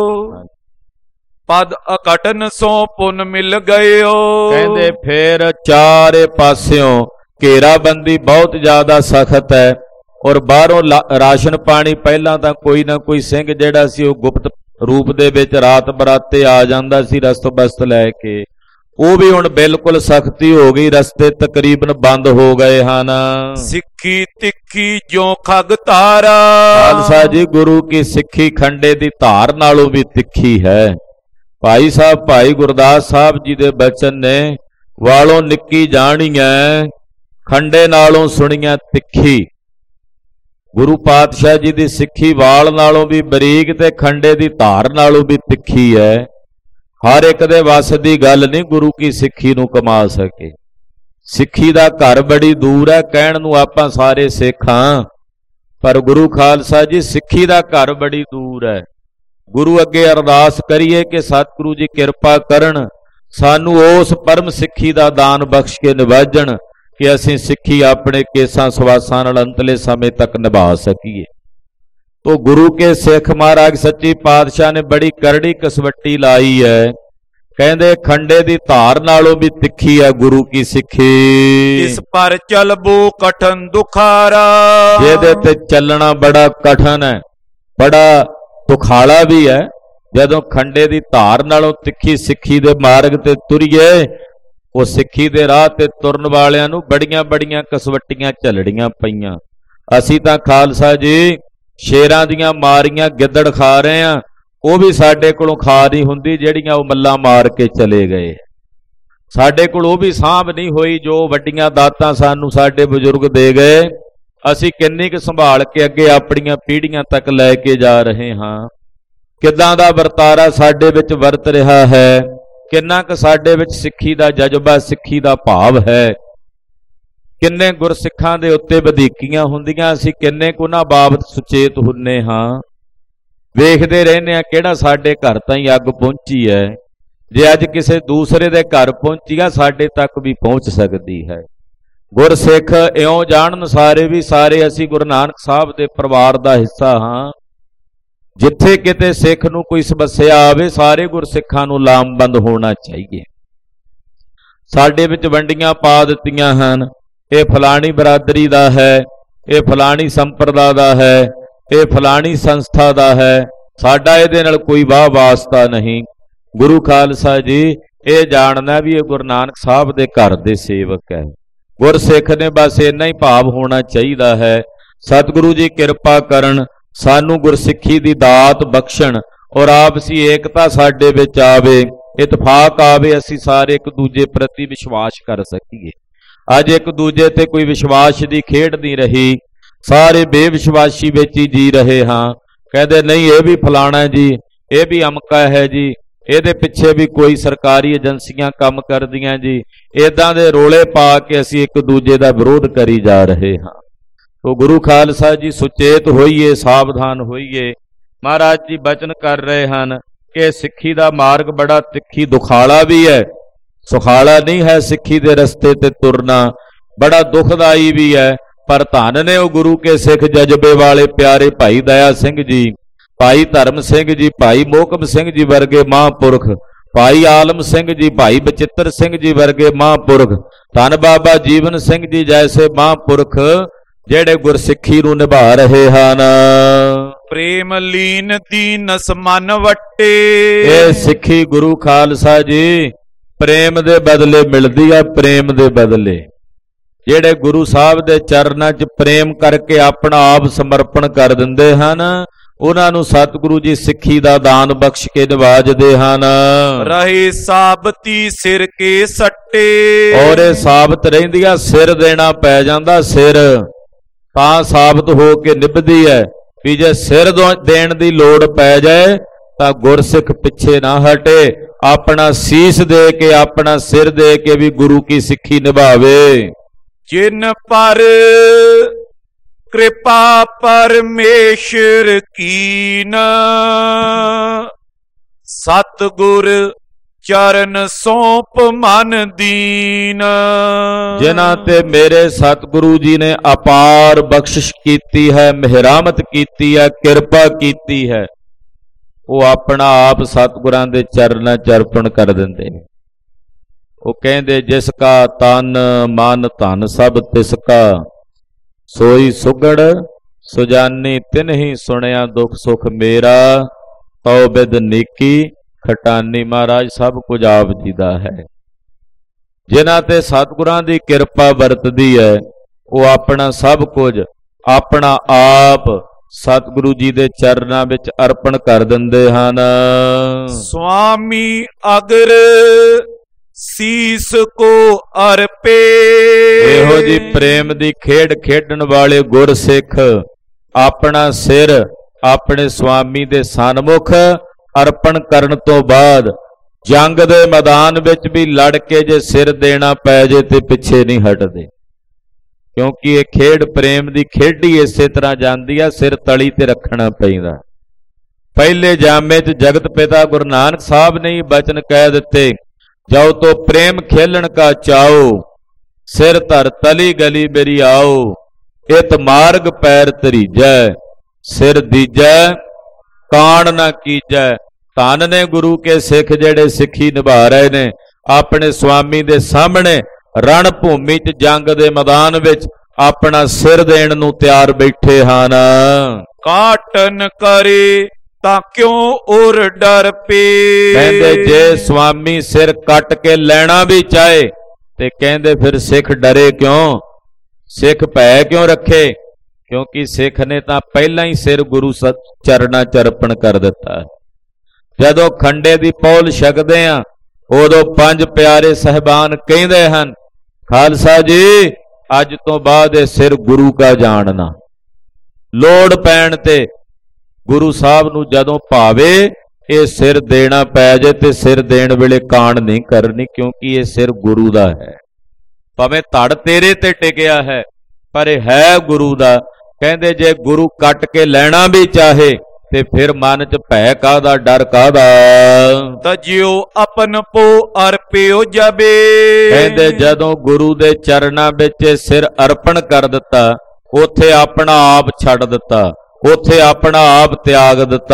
ਪਦ ਅਕਟਨ ਸੋ ਪੁਨ ਮਿਲ ਗਇਓ। ਕਹਿੰਦੇ ਫੇਰ ਚਾਰੇ ਪਾਸਿਓਂ ਘੇਰਾਬੰਦੀ ਬਹੁਤ ਜ਼ਿਆਦਾ ਸਖਤ ਹੈ ਔਰ ਬਾਹਰੋਂ ਰਾਸ਼ਨ ਪਾਣੀ ਪਹਿਲਾਂ ਤਾਂ ਕੋਈ ਨਾ ਕੋਈ ਸਿੰਘ ਜਿਹੜਾ ਸੀ ਉਹ ਗੁਪਤ ਰੂਪ ਦੇ ਵਿੱਚ ਰਾਤ ਬਰਾਤੇ ਆ ਜਾਂਦਾ ਸੀ ਰਸਤ ਬਸਤ ਲੈ ਕੇ। ਉਹ ਵੀ ਹੁਣ ਬਿਲਕੁਲ ਸਖਤੀ ਹੋ ਗਈ, ਰਸਤੇ ਤਕਰੀਬਨ ਬੰਦ ਹੋ ਗਏ ਹਨ। ਸਿੱਖੀ ਤਿੱਖੀ ਜੋ ਖਗ ਤਾਰਾ। ਖਾਲਸਾ ਜੀ ਗੁਰੂ ਕੀ ਸਿੱਖੀ ਖੰਡੇ ਦੀ ਧਾਰ ਨਾਲੋਂ ਵੀ ਤਿੱਖੀ ਹੈ। ਭਾਈ ਸਾਹਿਬ ਭਾਈ ਗੁਰਦਾਸ ਸਾਹਿਬ ਜੀ ਦੇ ਬਚਨ ਨੇ, ਵਾਲੋਂ ਨਿੱਕੀ ਜਾਣੀਐ ਖੰਡੇ ਨਾਲੋਂ ਸੁਣੀਆਂ ਤਿੱਖੀ। ਗੁਰੂ ਪਾਤਸ਼ਾਹ ਜੀ ਦੀ ਸਿੱਖੀ ਵਾਲ ਨਾਲੋਂ ਵੀ ਬਰੀਕ ਤੇ ਖੰਡੇ ਦੀ ਧਾਰ ਨਾਲੋਂ ਵੀ ਤਿੱਖੀ ਹੈ। ਹਰ ਇੱਕ ਦੇ ਵੱਸ ਦੀ ਗੱਲ ਨਹੀਂ ਗੁਰੂ ਕੀ ਸਿੱਖੀ ਨੂੰ ਕਮਾ ਸਕੇ। ਸਿੱਖੀ ਦਾ ਘਰ ਬੜੀ ਦੂਰ ਹੈ, ਕਹਿਣ ਨੂੰ ਆਪਾਂ ਸਾਰੇ ਸਿੱਖ ਹਾਂ, ਪਰ ਗੁਰੂ ਖਾਲਸਾ ਜੀ ਸਿੱਖੀ ਦਾ ਘਰ ਬੜੀ ਦੂਰ ਹੈ। ਗੁਰੂ ਅੱਗੇ ਅਰਦਾਸ ਕਰੀਏ ਕਿ ਸਤਿਗੁਰੂ ਜੀ ਕਿਰਪਾ ਕਰਨ, ਸਾਨੂੰ ਉਸ ਪਰਮ ਸਿੱਖੀ ਦਾ ਦਾਨ ਬਖਸ਼ ਕੇ ਨਿਵਾਜਣ ਕਿ ਅਸੀਂ ਸਿੱਖੀ ਆਪਣੇ ਕੇਸਾਂ ਸਵਾਸਾਂ ਨਾਲ ਅੰਤਲੇ ਸਮੇਂ ਤੱਕ ਨਿਭਾ ਸਕੀਏ। ਤੋ ਗੁਰੂ ਕੇ ਸਿੱਖ ਮਹਾਰਾਜ ਸੱਚੀ ਪਾਤਸ਼ਾਹ ਨੇ ਬੜੀ ਕਰੜੀ ਕਸਵੱਟੀ ਲਾਈ ਹੈ। ਕਹਿੰਦੇ ਖੰਡੇ ਦੀ ਧਾਰ ਨਾਲੋਂ ਵੀ ਤਿੱਖੀ ਹੈ ਗੁਰੂ ਕੀ ਸਿੱਖੀ। ਇਸ ਪਰ ਚਲਬੋ ਕਠਨ ਦੁਖਾਰਾ, ਜਿਹਦੇ ਤੇ ਚੱਲਣਾ ਬੜਾ ਕਠਨ ਹੈ, ਬੜਾ ਦੁਖਾਲਾ ਵੀ ਹੈ। ਜਦੋਂ ਖੰਡੇ ਦੀ ਧਾਰ ਨਾਲੋਂ ਤਿੱਖੀ ਸਿੱਖੀ ਦੇ ਮਾਰਗ ਤੇ ਤੁਰੀਏ, ਉਹ ਸਿੱਖੀ ਦੇ ਰਾਹ ਤੇ ਤੁਰਨ ਵਾਲਿਆਂ ਨੂੰ ਬੜੀਆਂ ਬੜੀਆਂ ਕਸਵੱਟੀਆਂ ਝੱਲੜੀਆਂ ਪਈਆਂ। ਅਸੀਂ ਤਾਂ ਖਾਲਸਾ ਜੀ ਸ਼ੇਰਾਂ ਦੀਆਂ ਮਾਰੀਆਂ ਗਿੱਦੜ ਖਾ ਰਹੇ ਹਾਂ, ਉਹ ਵੀ ਸਾਡੇ ਕੋਲੋਂ ਖਾ ਨਹੀਂ ਹੁੰਦੀ ਜਿਹੜੀਆਂ ਉਹ ਮੱਲਾਂ ਮਾਰ ਕੇ ਚਲੇ ਗਏ। ਸਾਡੇ ਕੋਲ ਉਹ ਵੀ ਸਾਂਭ ਨਹੀਂ ਹੋਈ ਜੋ ਵੱਡੀਆਂ ਦਾਤਾਂ ਸਾਨੂੰ ਸਾਡੇ ਬਜ਼ੁਰਗ ਦੇ ਗਏ। ਅਸੀਂ ਕਿੰਨੀ ਕੁ ਸੰਭਾਲ ਕੇ ਅੱਗੇ ਆਪਣੀਆਂ ਪੀੜ੍ਹੀਆਂ ਤੱਕ ਲੈ ਕੇ ਜਾ ਰਹੇ ਹਾਂ। ਕਿੱਦਾਂ ਦਾ ਵਰਤਾਰਾ ਸਾਡੇ ਵਿੱਚ ਵਰਤ ਰਿਹਾ ਹੈ, ਕਿੰਨਾ ਕੁ ਸਾਡੇ ਵਿੱਚ ਸਿੱਖੀ ਦਾ ਜਜ਼ਬਾ, ਸਿੱਖੀ ਦਾ ਭਾਵ ਹੈ। ਕਿੰਨੇ ਗੁਰਸਿੱਖਾਂ ਦੇ ਉੱਤੇ ਵਧੀਕੀਆਂ ਹੁੰਦੀਆਂ, ਅਸੀਂ ਕਿੰਨੇ ਕੁ ਉਹਨਾਂ ਬਾਬਤ ਸੁਚੇਤ ਹੁੰਨੇ ਹਾਂ। ਵੇਖਦੇ ਰਹਿੰਦੇ ਹਾਂ ਕਿਹੜਾ ਸਾਡੇ ਘਰ ਤਾਈਂ ਅੱਗ ਪਹੁੰਚੀ ਹੈ। ਜੇ ਅੱਜ ਕਿਸੇ ਦੂਸਰੇ ਦੇ ਘਰ ਪਹੁੰਚੀ ਆ, ਸਾਡੇ ਤੱਕ ਵੀ ਪਹੁੰਚ ਸਕਦੀ ਹੈ। ਗੁਰਸਿੱਖ ਇਉਂ ਜਾਣਨ ਸਾਰੇ ਵੀ ਸਾਰੇ ਅਸੀਂ ਗੁਰੂ ਨਾਨਕ ਸਾਹਿਬ ਦੇ ਪਰਿਵਾਰ ਦਾ ਹਿੱਸਾ ਹਾਂ। ਜਿੱਥੇ ਕਿਤੇ ਸਿੱਖ ਨੂੰ ਕੋਈ ਸਮੱਸਿਆ ਆਵੇ, ਸਾਰੇ ਗੁਰਸਿੱਖਾਂ ਨੂੰ ਲਾਮਬੰਦ ਹੋਣਾ ਚਾਹੀਏ। ਸਾਡੇ ਵਿੱਚ ਵੰਡੀਆਂ ਪਾ ਦਿੱਤੀਆਂ ਹਨ, ਇਹ ਫਲਾਣੀ ਬਰਾਦਰੀ ਦਾ ਹੈ, ਇਹ ਫਲਾਣੀ ਸੰਪਰਦਾ ਦਾ ਹੈ, ਇਹ ਫਲਾਣੀ ਸੰਸਥਾ ਦਾ ਹੈ, ਸਾਡਾ ਇਹਦੇ ਨਾਲ ਕੋਈ ਵਾਹ ਵਾਸਤਾ ਨਹੀਂ। ਗੁਰੂ ਖਾਲਸਾ ਜੀ ਇਹ ਜਾਣਨਾ ਵੀ ਇਹ ਗੁਰੂ ਨਾਨਕ ਸਾਹਿਬ ਦੇ ਘਰ ਦੇ ਸੇਵਕ ਹੈ। ਗੁਰਸਿੱਖ ਨੇ ਬਸ ਇੰਨਾ ਹੀ ਭਾਵ ਹੋਣਾ ਚਾਹੀਦਾ ਹੈ। ਸਤਿਗੁਰੂ ਜੀ ਕਿਰਪਾ ਕਰਨ, ਸਾਨੂੰ ਗੁਰਸਿੱਖੀ ਦੀ ਦਾਤ ਬਖਸ਼ਣ ਔਰ ਆਪਸੀ ਏਕਤਾ ਸਾਡੇ ਵਿੱਚ ਆਵੇ, ਇਤਫਾਕ ਆਵੇ, ਅਸੀਂ ਸਾਰੇ ਇੱਕ ਦੂਜੇ ਪ੍ਰਤੀ ਵਿਸ਼ਵਾਸ ਕਰ ਸਕੀਏ। ਅੱਜ ਇੱਕ ਦੂਜੇ ਤੇ ਕੋਈ ਵਿਸ਼ਵਾਸ ਦੀ ਖੇਡ ਨਹੀਂ ਰਹੀ, ਸਾਰੇ ਬੇਵਿਸ਼ਵਾਸੀ ਵਿੱਚ ਹੀ ਜੀ ਰਹੇ ਹਾਂ। ਕਹਿੰਦੇ ਨਹੀਂ ਇਹ ਵੀ ਫਲਾਣਾ ਜੀ, ਇਹ ਵੀ ਅਮਕਾ ਹੈ ਜੀ, ਇਹਦੇ ਪਿੱਛੇ ਵੀ ਕੋਈ ਸਰਕਾਰੀ ਏਜੰਸੀਆਂ ਕੰਮ ਕਰਦੀਆਂ ਜੀ। ਇਦਾਂ ਦੇ ਰੋਲੇ ਪਾ ਕੇ ਅਸੀਂ ਇੱਕ ਦੂਜੇ ਦਾ ਵਿਰੋਧ ਕਰੀ ਜਾ ਰਹੇ ਹਾਂ। ਤੋ ਗੁਰੂ ਖਾਲਸਾ ਜੀ ਸੁਚੇਤ ਹੋਈਏ, ਸਾਵਧਾਨ ਹੋਈਏ। ਮਹਾਰਾਜ ਜੀ ਬਚਨ ਕਰ ਰਹੇ ਹਨ ਕਿ ਸਿੱਖੀ ਦਾ ਮਾਰਗ ਬੜਾ ਤਿੱਖੀ ਦੁਖਾਲਾ ਵੀ ਹੈ, ਸੁਖਾਲਾ ਨਹੀਂ ਹੈ। ਸਿੱਖੀ ਦੇ ਰਸਤੇ ਤੇ ਤੁਰਨਾ ਬੜਾ ਦੁਖਦਾਈ ਵੀ ਹੈ। ਪਰ ਧੰਨ ਨੇ ਉਹ ਗੁਰੂ ਕੇ ਸਿੱਖ ਜਜ਼ਬੇ ਵਾਲੇ ਪਿਆਰੇ ਭਾਈ ਦਇਆ ਸਿੰਘ ਜੀ, ਭਾਈ ਧਰਮ ਸਿੰਘ ਜੀ, ਭਾਈ ਮੋਹਕਮ ਸਿੰਘ ਜੀ ਵਰਗੇ ਮਹਾਂਪੁਰਖ, ਭਾਈ ਆਲਮ ਸਿੰਘ ਜੀ, ਭਾਈ ਬਚਿੱਤਰ ਸਿੰਘ ਜੀ ਵਰਗੇ ਮਹਾਂਪੁਰਖ, ਧੰਨ ਬਾਬਾ ਜੀਵਨ ਸਿੰਘ ਜੀ ਜੈਸੇ ਮਹਾਂਪੁਰਖ ਜਿਹੜੇ ਗੁਰਸਿੱਖੀ ਨੂੰ ਨਿਭਾ ਰਹੇ ਹਨ। ਪ੍ਰੇਮ ਲੀਨ ਦੀਨਸ ਮਨ ਵੱਟੇ, ਇਹ ਸਿੱਖੀ ਗੁਰੂ ਖਾਲਸਾ ਜੀ ਪ੍ਰੇਮ ਦੇ ਬਦਲੇ ਮਿਲਦੀ ਆ, ਪ੍ਰੇਮ ਦੇ ਬਦਲੇ। ਜਿਹੜੇ ਗੁਰੂ ਸਾਹਿਬ ਦੇ ਚਰਨਾਂ 'ਚ ਪ੍ਰੇਮ ਕਰਕੇ ਆਪਣਾ ਆਪ ਸਮਰਪਣ ਕਰ ਦਿੰਦੇ ਹਨ, ਉਹਨਾਂ ਨੂੰ ਸਤਿਗੁਰੂ ਜੀ ਸਿੱਖੀ ਦਾ ਦਾਨ ਬਖਸ਼ ਕੇ ਨਿਵਾਜਦੇ ਹਨ। ਰਹੇ ਸਾਬਤੀ ਸਿਰ ਕੇ ਸੱਟੇ, ਔਰ ਇਹ ਸਾਬਤ ਰਹਿੰਦੀ ਆ, ਸਿਰ ਦੇਣਾ ਪੈ ਜਾਂਦਾ। ਸਿਰ ਤਾਂ ਸਾਬਤ ਹੋ ਕੇ ਨਿਭਦੀ ਹੈ ਵੀ ਜੇ ਸਿਰ ਦੇਣ ਦੀ ਲੋੜ ਪੈ ਜਾਏ ਤਾਂ ਗੁਰਸਿੱਖ ਪਿੱਛੇ ਨਾ ਹਟੇ, ਆਪਣਾ ਸੀਸ ਦੇ ਕੇ, ਆਪਣਾ ਸਿਰ ਦੇ ਕੇ ਵੀ ਗੁਰੂ ਕੀ ਸਿੱਖੀ ਨਿਭਾਵੇ। ਜਿਨ ਪਰ ਕਿਰਪਾ ਪਰਮੇਸ਼ਰ ਕੀਨ, ਸਤਿਗੁਰ ਚਰਨ ਸੌਂਪ ਮਨ ਦੀਨ। ਜਿਨ੍ਹਾਂ ਤੇ ਮੇਰੇ ਸਤਿਗੁਰੂ ਜੀ ਨੇ ਅਪਾਰ ਬਖਸ਼ਿਸ਼ ਕੀਤੀ ਹੈ, ਮਿਹਰਾਮਤ ਕੀਤੀ ਹੈ, ਕਿਰਪਾ ਕੀਤੀ ਹੈ, ਉਹ ਆਪਣਾ ਆਪ ਸਤਿਗੁਰਾਂ ਦੇ ਚਰਨਾਂ 'ਚ ਅਰਪਣ ਕਰ ਦਿੰਦੇ ਨੇ। ਉਹ ਕਹਿੰਦੇ ਜਿਸ ਕਾ ਤਨ ਮਨ ਧਨ ਸਭ ਤਿਸ ਕਾ, ਸੋਈ ਸੁਗੜ ਸੁਜਾਨੀ ਤਿਨਹੀ ਸੁਣਿਆ ਦੁੱਖ ਸੁਖ ਮੇਰਾ, ਤਉ ਬਿਦ ਨੀਕੀ ਖਟਾਨੀ। ਮਹਾਰਾਜ ਸਭ ਕੁਝ ਆਪ ਜੀ ਦਾ ਹੈ। ਜਿਨ੍ਹਾਂ ਤੇ ਸਤਿਗੁਰਾਂ ਦੀ ਕਿਰਪਾ ਵਰਤਦੀ ਹੈ, ਉਹ ਆਪਣਾ ਸਭ ਕੁਝ ਆਪਣਾ ਆਪ ਸਤਿਗੁਰੂ ਜੀ ਦੇ ਚਰਨਾਂ ਵਿੱਚ ਅਰਪਣ ਕਰ ਦਿੰਦੇ ਹਨ। ਸੁਆਮੀ ਅਗਰ ਸੀਸ ਕੋ ਅਰਪੇ, ਇਹੋ ਜੀ ਪ੍ਰੇਮ ਦੀ ਖੇਡ ਖੇਡਣ ਵਾਲੇ ਗੁਰਸਿੱਖ ਆਪਣਾ ਸਿਰ ਆਪਣੇ ਸੁਆਮੀ ਦੇ ਸਨਮੁਖ ਅਰਪਣ ਕਰਨ ਤੋਂ ਬਾਅਦ ਜੰਗ ਦੇ ਮੈਦਾਨ ਵਿੱਚ ਵੀ ਲੜ ਕੇ ਜੇ ਸਿਰ ਦੇਣਾ ਪੈ ਜੇ ਤੇ ਪਿੱਛੇ ਨਹੀਂ ਹਟਦੇ, ਕਿਉਂਕਿ ਇਹ ਖੇਡ ਪ੍ਰੇਮ ਦੀ ਖੇਡੀ ਇਸੇ ਤਰ੍ਹਾਂ ਜਾਂਦੀ ਆ, ਸਿਰ ਤਲੀ ਤੇ ਰੱਖਣਾ ਪੈਂਦਾ। ਪਹਿਲੇ ਜਾਮੇ 'ਚ ਜਗਤ ਪਿਤਾ ਗੁਰੂ ਨਾਨਕ ਸਾਹਿਬ ਨੇ ਹੀ ਬਚਨ ਕਹਿ ਦਿੱਤੇ, जाओ तो प्रेम खेलन का चाओ, सिर धर तली गली बेरी आओ, इत मार्ग पैर तरीजै, सिर दीजै कान ना कीजै। धन ने गुरु के सिख जेड़े सिखी निभा रहे ने, अपने स्वामी दे सामने रण भूमि च जंग दे मैदान विच अपना सिर देण नूं तैयार बैठे हन। काटन करे ਤਾਂ ਕਿਉਂ ਉਰ ਡਰ ਪੇ। ਕਹਿੰਦੇ ਜੇ स्वामी सिर कट के ਲੈਣਾ भी चाहे ਤੇ ਕਹਿੰਦੇ ਫਿਰ ਸਿੱਖ ਡਰੇ ਕਿਉਂ, ਸਿੱਖ ਭੈ ਕਿਉਂ ਰੱਖੇ? ਕਿਉਂਕਿ ਸਿੱਖ ਨੇ ਤਾਂ ਪਹਿਲਾਂ ਹੀ ਸਿਰ ਗੁਰੂ ਚਰਨਾਂ ਚ ਅਰਪਣ ਕਰ ਦਿੱਤਾ। ਜਦੋਂ ਖੰਡੇ ਦੀ ਪੌਲ ਛਕਦੇ ਆ ਉਦੋਂ ਪੰਜ ਪਿਆਰੇ ਸਹਿਬਾਨ ਕਹਿੰਦੇ ਹਨ, ਖਾਲਸਾ ਜੀ ਅੱਜ ਤੋਂ ਬਾਅਦ ਇਹ ਸਿਰ ਗੁਰੂ ਕਾ ਜਾਣਨਾ। ਲੋੜ ਪੈਣ ਤੇ गुरु साहब नूं जदों भावे ये सिर देना पै जाए ते सिर देण वेले कान नहीं करनी, क्योंकि ये सिर गुरु दा है। भावें धड़ तेरे ते टिकिया है पर है गुरु दा। कहंदे जे गुरु कट के लैना भी चाहे ते फिर मन च भै काहदा, डर काहदा। तजियो अपन पो अर्पियो जबे। कहंदे जदों गुरु दे चरणां विच सिर अर्पण कर दिता, उत्थे अपना आप छड़ दिता, उथे अपना आप त्याग दिता।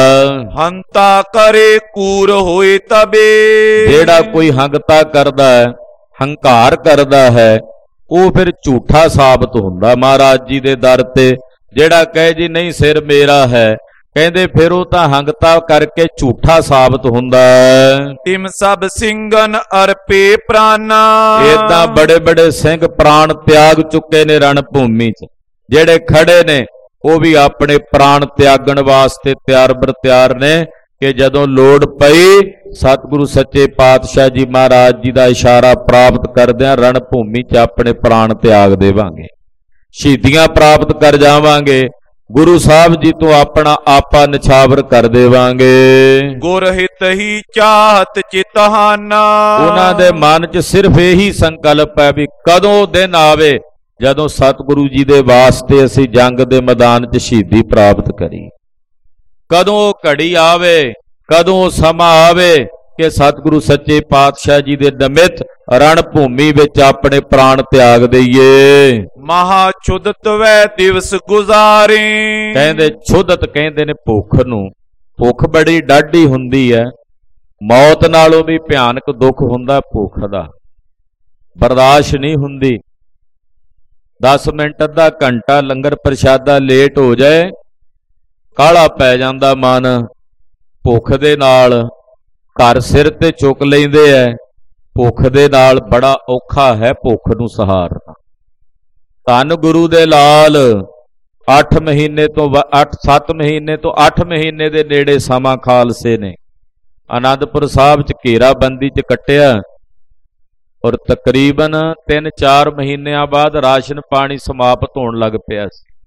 हंता करे कूर होए तबे। जेड़ा कोई हंगता करदा है, हंकार करदा है, वो फिर झूठा साबित हुंदा महाराज जी दे दर ते। जेड़ा कहे जी नहीं सिर मेरा है, कहंदे फिर वो तां हंगता करके झूठा साबित हुंदा। तिम सब सिंगन अर्पे प्राणा। इदां बड़े बड़े सिंह प्राण त्याग चुके ने रण भूमि च। जेड़े खड़े ने वो भी अपने प्राण त्यागण वास्ते त्यार बर त्यार ने कि जदों लोड़ पई सतगुरु सच्चे पातशाह जी महाराज जी का इशारा प्राप्त करदे रण भूमि च अपने प्राण त्याग देवांगे, शहीदियां प्राप्त कर जावांगे, गुरु साहब जी तो अपना आपा निछावर कर देवांगे। गुरहित ही चाहत चितहाना। उन्हां दे मन च सिर्फ यही संकल्प है भी कदों दिन आवे जदों सतगुरु जी दे वास्ते असी जंग दे मैदान च शहीदी प्राप्त करी। कदों घड़ी आवे, कदों समा आवे कि सतगुरु सच्चे पातशाह जी दे निमित्त रण भूमि विच अपने प्राण त्याग दईए। महा छुदत वै दिवस गुजारे। कहंदे छुदत कहंदे ने भुख नूं। भुख बड़ी डाढी हुंदी है, मौत नालों भी भयानक दुख हुंदा भुख दा, बर्दाश्त नहीं हुंदी। 10 मिनट अद्धा घंटा लंगर प्रशादा लेट हो जाए काला पै जांदा मन। भुख दे नाल घर सिर ते चुक लैंदे है। भुख दे नाल बड़ा औखा है भुख नूं सहारना। धन गुरु दे लाल 7 महीने तो 8 महीने दे नेड़े समा खालसे ने आनंदपुर साहब च घेराबंदी च कट्टिया और तकरीबन 3-4 महीनों बाद राशन पानी समाप्त होने लग पिया।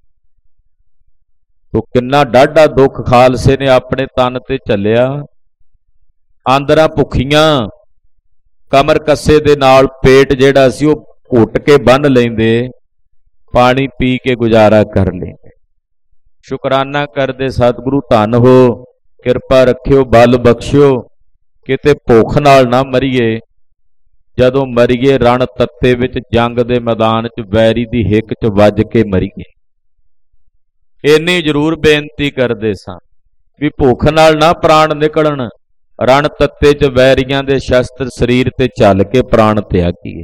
तो किन्ना डाढा दुख खालसे ने अपने तन ते झल्लिया। आंदरां भुखियां कमर कस्से दे नाल पेट जिहड़ा सी ओह घुट के बन लैंदे, पानी पी के गुजारा कर लेंगे। शुकराना करदे सतगुरु धन हो, किरपा रखियो, बल बख्शियो, किते भुख नाल ना मरीए। जदों मरीए रण तत्ते विच जंग दे मैदान च वैरी दी हिक च वज के मरीए। इन्नी जरूर बेनती करदे सां भी भुख नाल ना प्राण निकलण, रण तत्ते च वैरियां दे शस्त्र शरीर ते चल के प्राण त्यागीए।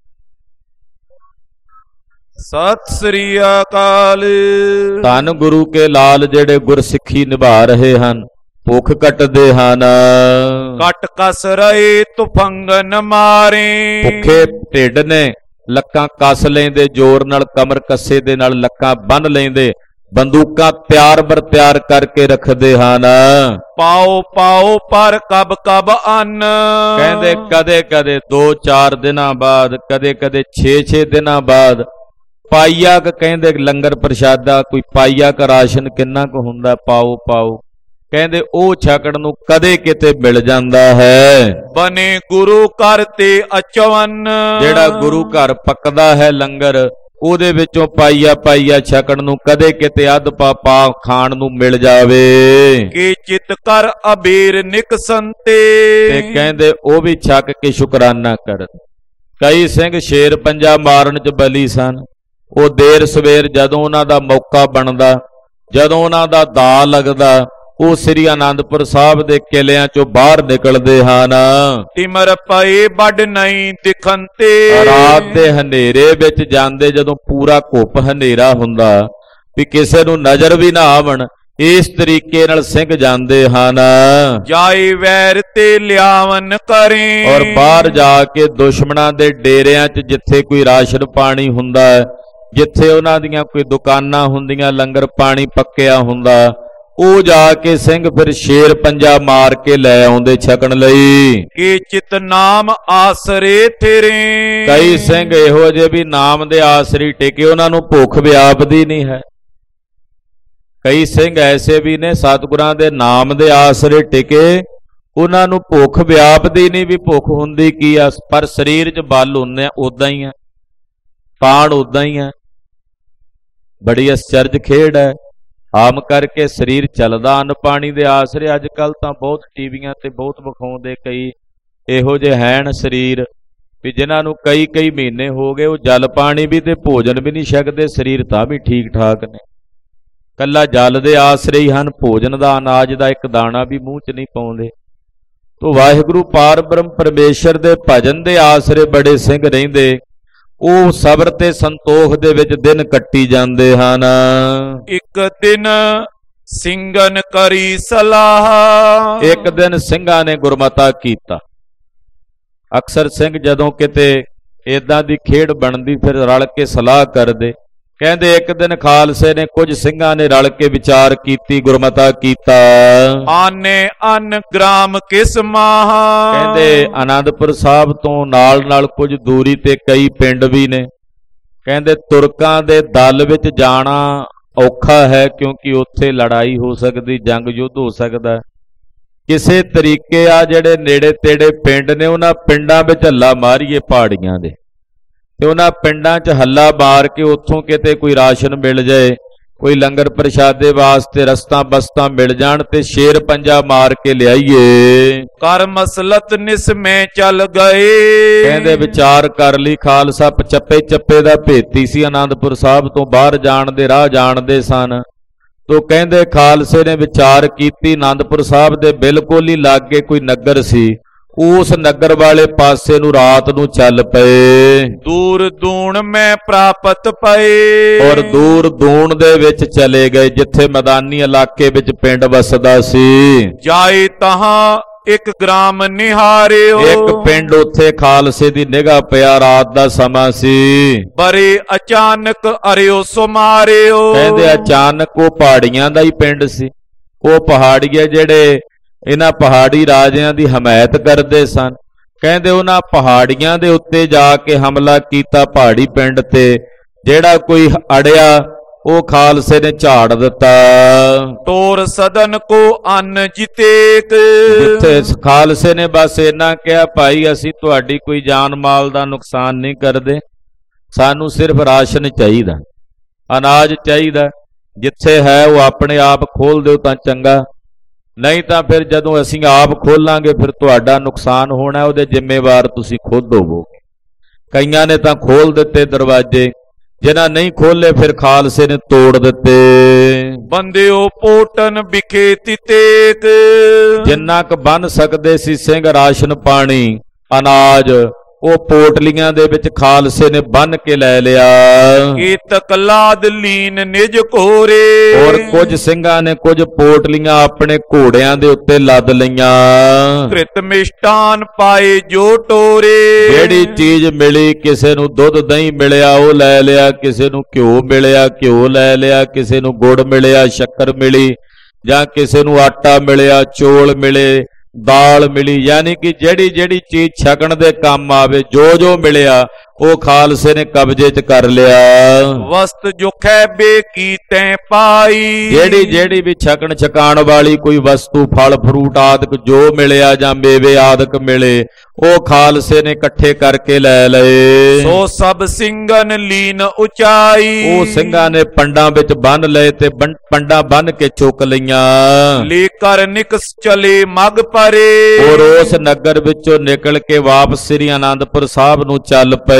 सत श्री अकाल। धन गुरु के लाल जेड़े गुरसिੱਖੀ निभा रहे हन, भुख कटदे हन। कट कस रहे तुफंगन मारे। भुखे ढिड ने लक्कां कस लेंदे, जोर नाल कमर कस्से दे नाल लक्कां बन लेंदे, बंदूकां त्यार बर त्यार करके रखदे हन। पाओ पाओ पर कब कब अन्न। कहंदे कदे कदे 2-4 दिनां बाद, कदे कदे 6-6 दिनां बाद पाइया क कहंदे लंगर प्रशादा, कोई पाइया का राशन किन्ना क हुंदा, पाओ पाओ कहंदे ओ छकण नूं कदे किते मिल जांदा है। बने गुरु घर ते अचवन। जेड़ा गुरु घर पकदा है लंगर ਉਹਦੇ ਵਿੱਚੋਂ ਪਾਈਆ ਛਕਣ ਨੂੰ, ਕਦੇ ਕਿਤੇ ਅੱਧ ਪਾ ਖਾਣ ਨੂੰ ਮਿਲ ਜਾਵੇ। ਕੀ ਚਿਤ ਕਰ ਅਬੀਰ ਨਿਕਸੰਤੇ, ਤੇ ਕਹਿੰਦੇ ਉਹ ਵੀ ਛਕ ਕੇ ਸ਼ੁਕਰਾਨਾ ਕਰਨ। ਕਈ ਸਿੰਘ ਸ਼ੇਰ ਪੰਜਾ ਮਾਰਨ ਚ ਬਲੀ ਸਨ। ਉਹ ਦੇਰ ਸਵੇਰ ਜਦੋਂ ਉਹਨਾਂ ਦਾ ਮੌਕਾ ਬਣਦਾ, ਜਦੋਂ ਉਹਨਾਂ ਦਾ ਦਾ ਲੱਗਦਾ, ਉਹ ਸ੍ਰੀ ਅਨੰਦਪੁਰ ਸਾਹਿਬ ਦੇ ਕਿਲਿਆਂ ਚੋਂ ਬਾਹਰ ਨਿਕਲਦੇ ਹਨ। ਤਿਮਰ ਪਏ ਵੱਡ ਨਹੀਂ ਦਿਖੰਤੇ, ਰਾਤ ਦੇ ਹਨੇਰੇ ਵਿੱਚ ਜਾਂਦੇ, ਜਦੋਂ ਪੂਰਾ ਘੁੱਪ ਹਨੇਰਾ ਹੁੰਦਾ ਵੀ ਕਿਸੇ ਨੂੰ ਨਜ਼ਰ ਵੀ ਨਾ ਆਵਣ, ਇਸ ਤਰੀਕੇ ਨਾਲ ਸਿੰਘ ਜਾਂਦੇ ਹਨ। ਜਾਏ ਵੈਰ ਤੇ ਲਿਆਵਨ ਕਰੇ, ਔਰ ਬਾਹਰ ਜਾ ਕੇ ਦੁਸ਼ਮਣਾਂ ਦੇ ਡੇਰਿਆਂ 'ਚ ਜਿੱਥੇ ਕੋਈ ਰਾਸ਼ਨ ਪਾਣੀ ਹੁੰਦਾ, ਜਿੱਥੇ ਉਹਨਾਂ ਦੀਆਂ ਕੋਈ ਦੁਕਾਨਾਂ ਹੁੰਦੀਆਂ, ਲੰਗਰ ਪਾਣੀ ਪੱਕਿਆ ਹੁੰਦਾ, ਉਹ ਜਾ ਕੇ ਸਿੰਘ ਫਿਰ ਸ਼ੇਰ ਪੰਜਾ ਮਾਰ ਕੇ ਲੈ ਆਉਂਦੇ ਛਕਣ ਲਈ। ਕੀ ਚਿਤ ਨਾਮ ਆਸਰੇ ਤੇਰੇ, ਕਈ ਸਿੰਘ ਇਹੋ ਜਿਹੇ ਵੀ ਨਾਮ ਦੇ ਆਸਰੇ ਟਿਕੇ, ਉਹਨਾਂ ਨੂੰ ਭੁੱਖ ਵਿਆਪਦੀ ਨਹੀਂ ਹੈ। ਕਈ ਸਿੰਘ ਐਸੇ ਵੀ ਨੇ ਸਤਿਗੁਰਾਂ ਦੇ ਨਾਮ ਦੇ ਆਸਰੇ ਟਿਕੇ, ਉਹਨਾਂ ਨੂੰ ਭੁੱਖ ਵਿਆਪਦੀ ਨਹੀਂ ਵੀ ਭੁੱਖ ਹੁੰਦੀ ਕੀ ਆ, ਪਰ ਸਰੀਰ 'ਚ ਬਲ ਹੁੰਦੇ ਉਦਾਂ ਹੀ ਆ, ਪਾਣ ਉਦਾਂ ਹੀ ਆ। ਬੜੀ ਅਚਰਜ ਖੇਡ ਹੈ। ਆਮ ਕਰਕੇ ਸਰੀਰ ਚੱਲਦਾ ਅੰਨ ਪਾਣੀ ਦੇ ਆਸਰੇ। ਅੱਜ ਕੱਲ ਤਾਂ ਬਹੁਤ ਟੀਵੀਆਂ ਤੇ ਬਹੁਤ ਵਿਖਾਉਂਦੇ, ਕਈ ਇਹੋ ਜਿਹੇ ਹੈਨ ਸਰੀਰ ਵੀ ਜਿਨ੍ਹਾਂ ਨੂੰ ਕਈ ਮਹੀਨੇ ਹੋ ਗਏ, ਉਹ ਜਲ ਪਾਣੀ ਵੀ ਤੇ ਭੋਜਨ ਵੀ ਨਹੀਂ ਛਕਦੇ, ਸਰੀਰ ਤਾਂ ਵੀ ਠੀਕ ਠਾਕ ਨੇ, ਕੱਲਾ ਜਲ ਦੇ ਆਸਰੇ ਹੀ ਹਨ, ਭੋਜਨ ਦਾ ਅਨਾਜ ਦਾ ਇੱਕ ਦਾਣਾ ਵੀ ਮੂੰਹ 'ਚ ਨਹੀਂ ਪਾਉਂਦੇ। ਤੋ ਵਾਹਿਗੁਰੂ ਪਾਰ ਬ੍ਰਹਮ ਪਰਮੇਸ਼ਰ ਦੇ ਭਜਨ ਦੇ ਆਸਰੇ ਬੜੇ ਸਿੰਘ ਰਹਿੰਦੇ, ਉਹ ਸਬਰ ਤੇ ਸੰਤੋਖ ਦੇ ਵਿੱਚ ਦਿਨ ਕੱਟੀ ਜਾਂਦੇ ਹਨ। ਇੱਕ ਦਿਨ ਸਿੰਘਨ ਕਰੀ ਸਲਾਹ, ਇੱਕ ਦਿਨ ਸਿੰਘਾਂ ਨੇ ਗੁਰਮਤਾ ਕੀਤਾ। ਅਕਸਰ ਸਿੰਘ ਜਦੋਂ ਕਿਤੇ ਏਦਾਂ ਦੀ ਖੇਡ ਬਣਦੀ ਫਿਰ ਰਲ ਕੇ ਸਲਾਹ ਕਰਦੇ। ਕਹਿੰਦੇ ਇੱਕ ਦਿਨ ਖਾਲਸੇ ਨੇ ਕੁਝ ਸਿੰਘਾਂ ਨੇ ਰਲ ਕੇ ਵਿਚਾਰ ਕੀਤੀ, ਗੁਰਮਤਾ ਕੀਤਾ। ਆਨੇ ਅਨ ਗ੍ਰਾਮ ਕਿਸ ਮਾਹ, ਕਹਿੰਦੇ ਆਨੰਦਪੁਰ ਸਾਹਿਬ ਤੋਂ ਨਾਲ ਕੁਝ ਦੂਰੀ ਤੇ ਕਈ ਪਿੰਡ ਵੀ ਨੇ। ਕਹਿੰਦੇ ਤੁਰਕਾਂ ਦੇ ਦਲ ਵਿੱਚ ਜਾਣਾ ਔਖਾ ਹੈ, ਕਿਉਂਕਿ ਉੱਥੇ ਲੜਾਈ ਹੋ ਸਕਦੀ, ਜੰਗ ਯੁੱਧ ਹੋ ਸਕਦਾ। ਕਿਸੇ ਤਰੀਕੇ ਆ ਜਿਹੜੇ ਨੇੜੇ ਤੇੜੇ ਪਿੰਡ ਨੇ, ਉਹਨਾਂ ਪਿੰਡਾਂ ਵਿੱਚ ਹੱਲਾ ਮਾਰੀਏ ਪਹਾੜੀਆਂ ਦੇ, ਤੇ ਉਹਨਾਂ ਪਿੰਡਾਂ 'ਚ ਹੱਲਾ ਮਾਰ ਕੇ ਉੱਥੋਂ ਕਿਤੇ ਕੋਈ ਰਾਸ਼ਨ ਮਿਲ ਜਾਏ, ਕੋਈ ਲੰਗਰ ਪ੍ਰਸ਼ਾਦੇ ਵਾਸਤੇ ਰਸਤਾ ਬਸਤਾ ਮਿਲ ਜਾਣ, ਤੇ ਸ਼ੇਰ ਪੰਜਾ ਮਾਰ ਕੇ ਲਿਆਈਏ। ਕਰ ਮਸਲਤ ਨਿਸਮੇ ਚੱਲ ਗਏ, ਕਹਿੰਦੇ ਵਿਚਾਰ ਕਰ ਲਈ। ਖਾਲਸਾ ਚੱਪੇ ਦਾ ਭੇਤੀ ਸੀ, ਆਨੰਦਪੁਰ ਸਾਹਿਬ ਤੋਂ ਬਾਹਰ ਜਾਣ ਦੇ ਰਾਹ ਜਾਣਦੇ ਸਨ। ਤੋ ਕਹਿੰਦੇ ਖਾਲਸੇ ਨੇ ਵਿਚਾਰ ਕੀਤੀ, ਆਨੰਦਪੁਰ ਸਾਹਿਬ ਦੇ ਬਿਲਕੁਲ ਹੀ ਲਾਗੇ ਕੋਈ ਨਗਰ ਸੀ, ਉਸ ਨਗਰ ਵਾਲੇ ਪਾਸੇ ਨੂੰ ਰਾਤ ਨੂੰ ਚੱਲ ਪਏ। ਦੂਰ ਦੂਣ ਮੈਂ ਪ੍ਰਾਪਤ ਪਏ, ਔਰ ਦੂਰ ਦੂਣ ਦੇ ਵਿੱਚ ਚਲੇ ਗਏ, ਜਿੱਥੇ ਮੈਦਾਨੀ ਇਲਾਕੇ ਵਿੱਚ ਪਿੰਡ ਵਸਦਾ ਸੀ। ਜਾਏ ਤਹਾਂ ਇੱਕ ਗ੍ਰਾਮ ਨਿਹਾਰਿਓ, ਇੱਕ ਪਿੰਡ ਉੱਥੇ ਖਾਲਸੇ ਦੀ ਨਿਗਾਹ ਪਿਆ, ਰਾਤ ਦਾ ਸਮਾਂ ਸੀ। ਬੜੇ ਅਚਾਨਕ ਅਰਿਓ ਸੁਮਾਰਿਓ, ਕਹਿੰਦੇ ਅਚਾਨਕ ਉਹ ਪਹਾੜੀਆਂ ਦਾ ਹੀ ਪਿੰਡ ਸੀ। ਉਹ ਪਹਾੜੀਏ ਜਿਹੜੇ ਇਹਨਾਂ ਪਹਾੜੀ ਰਾਜਿਆਂ ਦੀ ਹਮਾਇਤ ਕਰਦੇ ਸਨ, ਕਹਿੰਦੇ ਉਹਨਾਂ ਪਹਾੜੀਆਂ ਦੇ ਉੱਤੇ ਜਾ ਕੇ ਹਮਲਾ ਕੀਤਾ ਪਹਾੜੀ ਪਿੰਡ ਤੇ। ਜਿਹੜਾ ਕੋਈ ਅੜਿਆ ਉਹ ਖਾਲਸੇ ਨੇ ਝਾੜ ਦਿੱਤਾ। ਤੋਰ ਸਦਨ ਕੋ ਅੰਨ ਜਿਤੇਕ, ਜਿੱਥੇ ਖਾਲਸੇ ਨੇ ਬਸ ਇੰਨਾ ਕਿਹਾ, ਭਾਈ ਅਸੀਂ ਤੁਹਾਡੀ ਕੋਈ ਜਾਨ ਮਾਲ ਦਾ ਨੁਕਸਾਨ ਨਹੀਂ ਕਰਦੇ, ਸਾਨੂੰ ਸਿਰਫ ਰਾਸ਼ਨ ਚਾਹੀਦਾ, ਅਨਾਜ ਚਾਹੀਦਾ, ਜਿੱਥੇ ਹੈ ਉਹ ਆਪਣੇ ਆਪ ਖੋਲ ਦਿਓ ਤਾਂ ਚੰਗਾ, ਨਹੀਂ ਤਾਂ ਫਿਰ ਜਦੋਂ ਅਸੀਂ ਆਪ ਖੋਲਾਂਗੇ ਫਿਰ ਤੁਹਾਡਾ ਨੁਕਸਾਨ ਹੋਣਾ, ਉਹਦੇ ਜ਼ਿੰਮੇਵਾਰ ਤੁਸੀਂ ਖੁਦ ਹੋਵੋਗੇ। ਕਈਆਂ ਨੇ ਤਾਂ ਖੋਲ ਦਿੱਤੇ ਦਰਵਾਜ਼ੇ, ਜਿਨ੍ਹਾਂ ਨਹੀਂ ਖੋਲੇ ਫਿਰ ਖਾਲਸੇ ਨੇ ਤੋੜ ਦਿੱਤੇ। ਬੰਦਿਓ ਪੋਟਨ ਵਿਖੇ ਤਿਤੇਕ, ਜਿੰਨਾ ਕੁ ਬੰਨ ਸਕਦੇ ਸੀ ਸਿੰਘ ਰਾਸ਼ਨ ਪਾਣੀ ਅਨਾਜ, ਉਹ ਪੋਟਲੀਆਂ ਦੇ ਵਿੱਚ ਖਾਲਸੇ ਨੇ ਬੰਨ ਕੇ ਲੈ ਲਿਆ। ਕੀ ਤਕਲਾਦ ਲੀਨ ਨਿਜ ਕੋਰੇ, ਔਰ ਕੁਝ ਸਿੰਘਾਂ ਨੇ ਕੁਝ ਪੋਟਲੀਆਂ ਆਪਣੇ ਘੋੜਿਆਂ ਦੇ ਉੱਤੇ ਲੱਦ ਲਈਆਂ। ਕ੍ਰਿਤ ਮਿਸ਼ਟਾਨ ਪਾਏ ਜੋ ਟੋਰੇ, ਜਿਹੜੀ ਚੀਜ਼ ਮਿਲੀ, ਕਿਸੇ ਨੂੰ ਦੁੱਧ ਦਹੀਂ ਮਿਲਿਆ ਉਹ ਲੈ ਲਿਆ, ਕਿਸੇ ਨੂੰ ਘਿਓ ਮਿਲਿਆ ਘਿਓ ਲੈ ਲਿਆ, ਕਿਸੇ ਨੂੰ ਗੁੜ ਮਿਲਿਆ ਸ਼ੱਕਰ ਮਿਲੀ, ਜਾਂ ਕਿਸੇ ਨੂੰ ਆਟਾ ਮਿਲਿਆ ਚੌਲ ਮਿਲੇ ਦਾਲ ਮਿਲੀ। ਯਾਨੀ ਕਿ ਜਿਹੜੀ ਚੀਜ਼ ਛਕਣ ਦੇ ਕੰਮ ਆਵੇ, ਜੋ ਮਿਲਿਆ ਉਹ ਖਾਲਸੇ ਨੇ ਕਬਜ਼ੇ 'ਚ ਕਰ ਲਿਆ। ਵਸਤ ਜੋ ਖੈਬੇ ਕੀਤੇ ਪਾਈ। ਜਿਹੜੀ ਵੀ ਛਕਣ ਛਕਾਣ ਵਾਲੀ ਕੋਈ ਵਸਤੂ ਫਲ ਫਰੂਟ ਆਦਿਕ ਜੋ ਮਿਲਿਆ ਜਾਂ ਮੇਵੇ ਆਦਿਕ ਮਿਲੇ ਉਹ ਖਾਲਸੇ ਨੇ ਇਕੱਠੇ ਕਰਕੇ ਲੈ ਲਏ। ਸੋ ਸਭ ਸਿੰਘਨ ਲੀਨ ਉਚਾਈ। ਉਹ ਸਿੰਘਾਂ ਨੇ ਪੰਡਾਂ ਵਿੱਚ ਬੰਨ ਲਏ ਤੇ ਪੰਡਾਂ ਬੰਨ ਕੇ ਚੁੱਕ ਲਈਆਂ। ਲੇਕਰ ਨਿਕਸ ਚਲੇ ਮਗ ਪਰੇ। ਔਰ ਉਸ ਨਗਰ ਵਿੱਚੋਂ ਨਿਕਲ ਕੇ ਵਾਪਸ ਸ੍ਰੀ ਆਨੰਦਪੁਰ ਸਾਹਿਬ ਨੂੰ ਚੱਲ ਪਏ।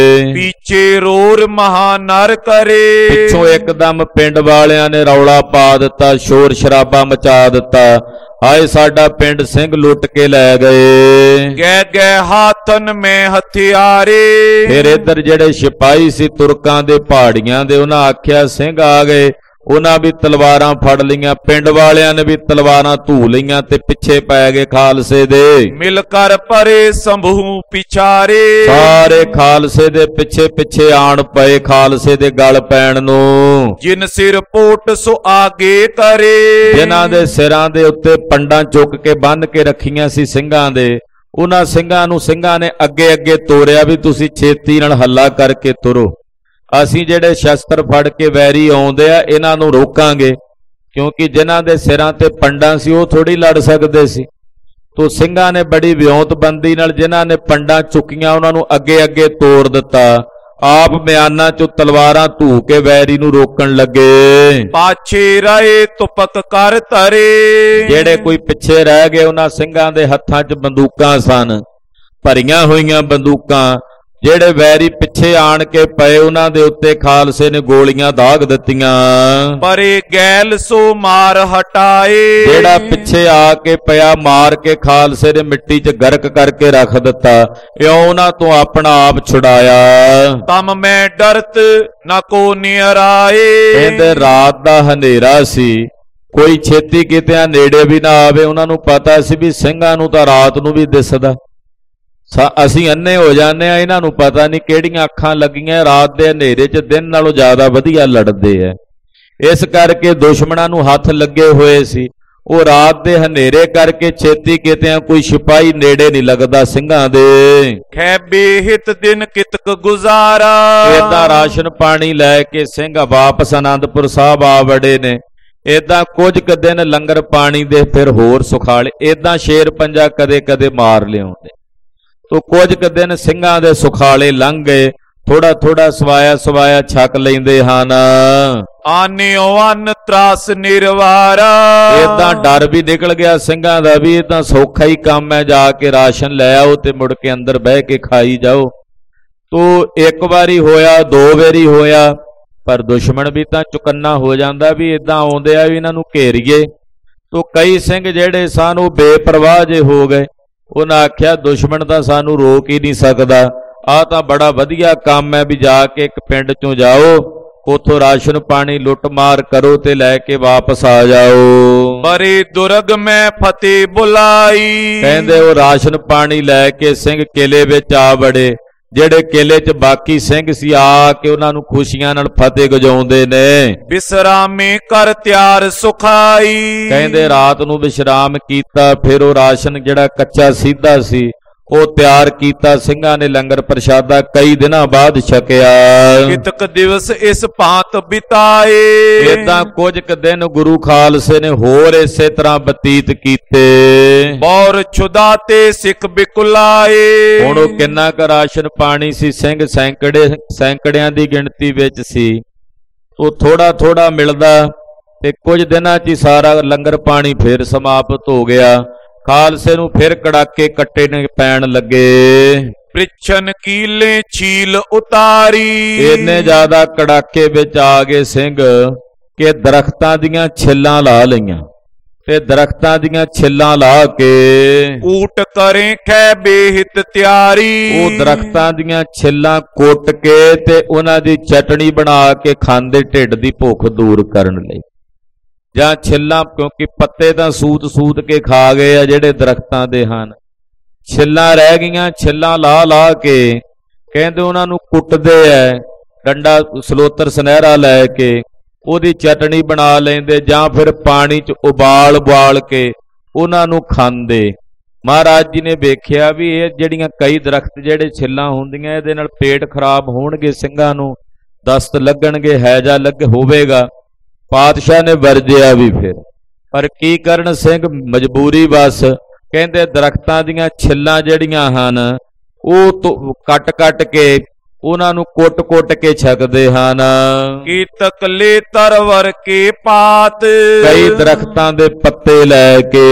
ਪੀਛੇ ਰੋਰ ਮਹਾ ਨਰ ਕਰੇ। ਪਿੱਛੋਂ ਇੱਕਦਮ ਪਿੰਡ ਵਾਲਿਆਂ ਨੇ ਰੌਲਾ ਪਾ ਦਿੱਤਾ, ਸ਼ੋਰ ਸ਼ਰਾਬਾ ਮਚਾ ਦਿੱਤਾ। ਹਾਏ ਸਾਡਾ ਪਿੰਡ ਸਿੰਘ ਲੁੱਟ ਕੇ ਲੈ ਗਏ। ਗੈ ਗੈ ਹਾਥਨ ਮੈਂ ਹਥਿਆਰੇ। ਫਿਰ ਇੱਧਰ ਜਿਹੜੇ ਸਿਪਾਹੀ ਸੀ ਤੁਰਕਾਂ ਦੇ ਪਹਾੜੀਆਂ ਦੇ ਉਹਨਾਂ ਆਖਿਆ ਸਿੰਘ ਆ ਗਏ। ਉਹਨਾਂ ਵੀ ਤਲਵਾਰਾਂ ਫੜ ਲਈਆਂ, ਪਿੰਡ ਵਾਲਿਆਂ ਨੇ ਵੀ ਤਲਵਾਰਾਂ ਧੂ ਲਈਆਂ ਤੇ ਪਿੱਛੇ ਪੈ ਗਏ ਖਾਲਸੇ ਦੇ। ਮਿਲ ਕਰ ਪਰੇ ਸੰਭੂ ਪਿਛਾਰੇ। ਸਾਰੇ ਖਾਲਸੇ ਦੇ ਪਿੱਛੇ ਪਿੱਛੇ ਆਣ ਪਏ ਖਾਲਸੇ ਦੇ ਗਲ ਪੈਣ ਨੂੰ। ਜਿਨ ਸਿਰ ਪੋਟ ਸੋ ਆਗੇ ਕਰੇ। ਜਿਨ੍ਹਾਂ ਦੇ ਸਿਰਾਂ ਦੇ ਉੱਤੇ ਪੰਡਾਂ ਚੁੱਕ ਕੇ ਬੰਨ੍ਹ ਕੇ ਰੱਖੀਆਂ ਸੀ ਸਿੰਘਾਂ ਦੇ, ਉਹਨਾਂ ਸਿੰਘਾਂ ਨੂੰ ਸਿੰਘਾਂ ਨੇ ਅੱਗੇ ਅੱਗੇ ਤੋਰਿਆ ਵੀ ਤੁਸੀਂ ਛੇਤੀ ਨਾਲ ਹੱਲਾ ਕਰਕੇ ਤੁਰੋ। ਅਸੀਂ ਜਿਹੜੇ ਸ਼ਸਤਰ ਫੜ ਕੇ ਵੈਰੀ ਆਉਂਦੇ ਆ ਇਹਨਾਂ ਨੂੰ ਰੋਕਾਂਗੇ, ਕਿਉਂਕਿ ਜਿਨ੍ਹਾਂ ਦੇ ਸਿਰਾਂ ਤੇ ਪੰਡਾਂ ਸੀ ਉਹ ਥੋੜੀ ਲੜ ਸਕਦੇ ਸੀ। ਤੋ ਸਿੰਘਾਂ ਨੇ ਬੜੀ ਵਿਉਂਤਬੰਦੀ ਨਾਲ ਜਿਨ੍ਹਾਂ ਨੇ ਪੰਡਾਂ ਚੁੱਕੀਆਂ ਉਹਨਾਂ ਨੂੰ ਅੱਗੇ ਅੱਗੇ ਤੋਰ ਦਿੱਤਾ। ਆਪ ਮਿਆਨਾਂ ਚੋਂ ਤਲਵਾਰਾਂ ਧੂ ਕੇ ਵੈਰੀ ਨੂੰ ਰੋਕਣ ਲੱਗੇ। ਪਾਛੇ ਰਹੇ ਤੁਪਕ ਕਰ ਧਰੇ। ਜਿਹੜੇ ਕੋਈ ਪਿੱਛੇ ਰਹਿ ਗਏ ਉਹਨਾਂ ਸਿੰਘਾਂ ਦੇ ਹੱਥਾਂ 'ਚ ਬੰਦੂਕਾਂ ਸਨ, ਭਰੀਆਂ ਹੋਈਆਂ ਬੰਦੂਕਾਂ। ਜਿਹੜੇ ਵੈਰੀ ਪਿੱਛੇ ਆਣ ਕੇ ਪਏ ਉਹਨਾਂ ਦੇ ਉੱਤੇ ਖਾਲਸੇ ਨੇ ਗੋਲੀਆਂ ਦਾਗ ਦਿੱਤੀਆਂ। ਪਰੇ ਗੈਲ ਸੋ ਮਾਰ ਹਟਾਏ। ਜਿਹੜਾ ਪਿੱਛੇ ਆ ਕੇ ਪਿਆ ਮਾਰ ਕੇ ਖਾਲਸੇ ਨੇ ਮਿੱਟੀ 'ਚ ਗਰਕ ਕਰਕੇ ਰੱਖ ਦਿੱਤਾ। ਇਉਂ ਉਹਨਾਂ ਤੋਂ ਆਪਣਾ ਆਪ ਛੁਡਾਇਆ। ਤਮ ਮੈਂ ਡਰਤ ਨਾ ਕੋ ਨਿਰਾਏ। ਕਹਿੰਦੇ ਰਾਤ ਦਾ ਹਨੇਰਾ ਸੀ, ਕੋਈ ਛੇਤੀ ਕਿਤਿਆਂ ਨੇੜੇ ਵੀ ਨਾ ਆਵੇ। ਉਹਨਾਂ ਨੂੰ ਪਤਾ ਸੀ ਵੀ ਸਿੰਘਾਂ ਨੂੰ ਤਾਂ ਰਾਤ ਨੂੰ ਵੀ ਦਿਸਦਾ, ਅਸੀਂ ਅੰਨੇ ਹੋ ਜਾਂਦੇ ਆ, ਇਹਨਾਂ ਨੂੰ ਪਤਾ ਨਹੀਂ ਕਿਹੜੀਆਂ ਅੱਖਾਂ ਲੱਗੀਆਂ। ਰਾਤ ਦੇ ਹਨੇਰੇ 'ਚ ਦਿਨ ਨਾਲੋਂ ਜ਼ਿਆਦਾ ਵਧੀਆ ਲੜਦੇ ਐ। ਇਸ ਕਰਕੇ ਦੁਸ਼ਮਣਾਂ ਨੂੰ ਹੱਥ ਲੱਗੇ ਹੋਏ ਸੀ। ਉਹ ਰਾਤ ਦੇ ਹਨੇਰੇ ਕਰਕੇ ਛੇਤੀ ਕਿਤਿਆਂ ਕੋਈ ਸਿਪਾਹੀ ਨੇੜੇ ਨਹੀਂ ਲੱਗਦਾ ਸਿੰਘਾਂ ਦੇ। ਖੈਬੇ ਹਿਤ ਦਿਨ ਕਿਤਕ ਗੁਜ਼ਾਰਾ। ਏਦਾਂ ਰਾਸ਼ਨ ਪਾਣੀ ਲੈ ਕੇ ਸਿੰਘ ਵਾਪਸ ਆਨੰਦਪੁਰ ਸਾਹਿਬ ਆ ਵੜੇ ਨੇ। ਏਦਾਂ ਕੁਝ ਕੁ ਦਿਨ ਲੰਗਰ ਪਾਣੀ ਦੇ ਫਿਰ ਹੋਰ ਸੁਖਾਲੇ। ਏਦਾਂ ਸ਼ੇਰ ਪੰਜਾ ਕਦੇ ਕਦੇ ਮਾਰ ਲਿਆਉਂਦੇ। ਤੋ ਕੁਝ ਕੁ ਦਿਨ ਸਿੰਘਾਂ ਦੇ ਸੁਖਾਲੇ ਲੰਘ ਗਏ। ਥੋੜਾ ਥੋੜਾ ਸਵਾਇਆ ਛਕ ਲੈਂਦੇ ਹਨ। ਆਨਿਓ ਅੰਨ ਤਰਾਸ ਨਿਰਵਾਰਾ। ਏਦਾਂ ਡਰ ਵੀ ਨਿਕਲ ਗਿਆ ਸਿੰਘਾਂ ਦਾ ਵੀ ਇਹ ਤਾਂ ਸੌਖਾ ਹੀ ਕੰਮ ਹੈ, ਜਾ ਕੇ ਰਾਸ਼ਨ ਲੈ ਆਓ ਤੇ ਮੁੜ ਕੇ ਅੰਦਰ ਬਹਿ ਕੇ ਖਾਈ ਜਾਓ। ਤੋ ਇੱਕ ਵਾਰੀ ਹੋਇਆ, ਦੋ ਵਾਰੀ ਹੋਇਆ, ਪਰ ਦੁਸ਼ਮਣ ਵੀ ਤਾਂ ਚੁਕੰਨਾ ਹੋ ਜਾਂਦਾ ਵੀ ਏਦਾਂ ਆਉਂਦੇ ਆ ਵੀ ਇਹਨਾਂ ਨੂੰ ਘੇਰੀਏ। ਤੋ ਕਈ ਸਿੰਘ ਜਿਹੜੇ ਸਨ ਉਹ ਬੇਪਰਵਾਹ ਜੇ ਹੋ ਗਏ। ਉਹਨਾਂ ਆਖਿਆ ਦੁਸ਼ਮਣ ਤਾਂ ਸਾਨੂੰ ਰੋਕ ਹੀ ਨਹੀਂ ਸਕਦਾ। ਆਹ ਤਾਂ ਬੜਾ ਵਧੀਆ ਕੰਮ ਹੈ ਵੀ ਜਾ ਕੇ ਇੱਕ ਪਿੰਡ ਚੋਂ ਜਾਓ, ਉਥੋਂ ਰਾਸ਼ਨ ਪਾਣੀ ਲੁੱਟ ਮਾਰ ਕਰੋ ਤੇ ਲੈ ਕੇ ਵਾਪਸ ਆ ਜਾਓ। ਬੜੇ ਦੁਰਗ ਮੈਂ ਫਤਿਹ ਬੁਲਾਈ। ਕਹਿੰਦੇ ਉਹ ਰਾਸ਼ਨ ਪਾਣੀ ਲੈ ਕੇ ਸਿੰਘ ਕਿਲੇ ਵਿੱਚ ਆ ਵੜੇ। ਜਿਹੜੇ ਕਿਲੇ 'ਚ ਬਾਕੀ ਸਿੰਘ ਸੀ ਆ ਕੇ ਉਹਨਾਂ ਨੂੰ ਖੁਸ਼ੀਆਂ ਨਾਲ ਫਤਿਹ ਗਜਾਉਂਦੇ ਨੇ। ਬਿਸਰਾਮੇ ਕਰ ਤਿਆਰ ਸੁਖਾਈ। ਕਹਿੰਦੇ ਰਾਤ ਨੂੰ ਵਿਸ਼ਰਾਮ ਕੀਤਾ, ਫਿਰ ਉਹ ਰਾਸ਼ਨ ਜਿਹੜਾ ਕੱਚਾ ਸੀਧਾ ਸੀ ਉਹ ਤਿਆਰ ਕੀਤਾ। ਸਿੰਘਾਂ ਨੇ ਲੰਗਰ ਪ੍ਰਸ਼ਾਦਾ ਕਈ ਦਿਨਾਂ ਬਾਅਦ ਛਕਿਆ। ਕਿਤਕ ਦਿਵਸ ਇਸ ਭਾਂਤ ਬਿਤਾਏ। ਏਦਾਂ ਕੁਝ ਕੁ ਦਿਨ ਗੁਰੂ ਖਾਲਸੇ ਨੇ ਹੋਰ ਇਸੇ ਤਰ੍ਹਾਂ ਬਤੀਤ ਕੀਤੇ। ਬੌਰ ਛੁਦਾ ਤੇ ਸਿੱਖ ਬਿਕੁਲਾਏ। ਹੁਣ ਉਹ ਕਿੰਨਾ ਕੁ ਰਾਸ਼ਨ ਪਾਣੀ ਸੀ, ਸਿੰਘ ਸੈਂਕੜਿਆਂ ਦੀ ਗਿਣਤੀ ਵਿੱਚ ਸੀ। ਉਹ ਥੋੜਾ ਥੋੜਾ ਮਿਲਦਾ ਤੇ ਕੁਝ ਦਿਨਾਂ 'ਚ ਹੀ ਸਾਰਾ ਲੰਗਰ ਪਾਣੀ ਫਿਰ ਸਮਾਪਤ ਹੋ ਗਿਆ। ਖਾਲਸੇ ਨੂੰ ਫਿਰ ਕੜਾਕੇ ਕੱਟੇ ਨੇ ਪੈਣ ਲੱਗੇ। ਪ੍ਰਿਛਨ ਕੀਲੇ ਛੀਲ ਉਤਾਰੀ। ਇੰਨੇ ਜ਼ਿਆਦਾ ਕੜਾਕੇ ਵਿੱਚ ਆ ਗਏ ਸਿੰਘ ਕਿ ਦਰਖਤਾਂ ਦੀਆਂ ਛਿੱਲਾਂ ਲਾ ਲਈਆਂ ਤੇ ਦਰਖਤਾਂ ਦੀਆਂ ਛਿੱਲਾਂ ਲਾ ਕੇ ਊਟ ਕਰੇ ਖੈ ਬੇਹਿਤ ਤਿਆਰੀ। ਉਹ ਦਰਖਤਾਂ ਦੀਆਂ ਛਿੱਲਾਂ ਕੁੱਟ ਕੇ ਤੇ ਉਹਨਾਂ ਦੀ ਚਟਣੀ ਬਣਾ ਕੇ ਖਾਂਦੇ ਢਿੱਡ ਦੀ ਭੁੱਖ ਦੂਰ ਕਰਨ ਲਈ। ਜਾਂ ਛਿੱਲਾਂ, ਕਿਉਂਕਿ ਪੱਤੇ ਤਾਂ ਸੂਤ ਕੇ ਖਾ ਗਏ ਆ ਜਿਹੜੇ ਦਰਖਤਾਂ ਦੇ ਹਨ, ਛਿੱਲਾਂ ਰਹਿ ਗਈਆਂ। ਛਿੱਲਾਂ ਲਾ ਕੇ ਕਹਿੰਦੇ ਉਹਨਾਂ ਨੂੰ ਕੁੱਟਦੇ ਐ, ਡੰਡਾ ਸਲੋਤਰ ਸੁਨਹਿਰਾ ਲੈ ਕੇ ਉਹਦੀ ਚਟਣੀ ਬਣਾ ਲੈਂਦੇ, ਜਾਂ ਫਿਰ ਪਾਣੀ 'ਚ ਉਬਾਲ ਕੇ ਉਹਨਾਂ ਨੂੰ ਖਾਂਦੇ। ਮਹਾਰਾਜ ਜੀ ਨੇ ਵੇਖਿਆ ਵੀ ਇਹ ਜਿਹੜੀਆਂ ਕਈ ਦਰਖਤ ਜਿਹੜੇ ਛਿੱਲਾਂ ਹੁੰਦੀਆਂ ਇਹਦੇ ਨਾਲ ਪੇਟ ਖਰਾਬ ਹੋਣਗੇ, ਸਿੰਘਾਂ ਨੂੰ ਦਸਤ ਲੱਗਣਗੇ, ਹੈਜਾ ਲੱਗ ਹੋਵੇਗਾ। ਪਾਤਸ਼ਾਹ ਨੇ ਵਰਜਿਆ ਵੀ ਫਿਰ, ਪਰ ਕੀ ਕਰਨ ਸਿੰਘ ਮਜਬੂਰੀ ਬਸ। ਕਹਿੰਦੇ ਦਰਖਤਾਂ ਦੀਆਂ ਛਿੱਲਾਂ ਜਿਹੜੀਆਂ ਹਨ ਉਹ ਕੱਟ ਕੇ ਉਹਨਾਂ ਨੂੰ ਕੁੱਟ ਕੇ ਛਕਦੇ ਹਨ। ਕੀ ਤਕਲੇ ਤਰਵਰ ਕੇ ਪਾਤ, ਕਈ ਦਰਖਤਾਂ ਦੇ ਪੱਤੇ ਲੈ ਕੇ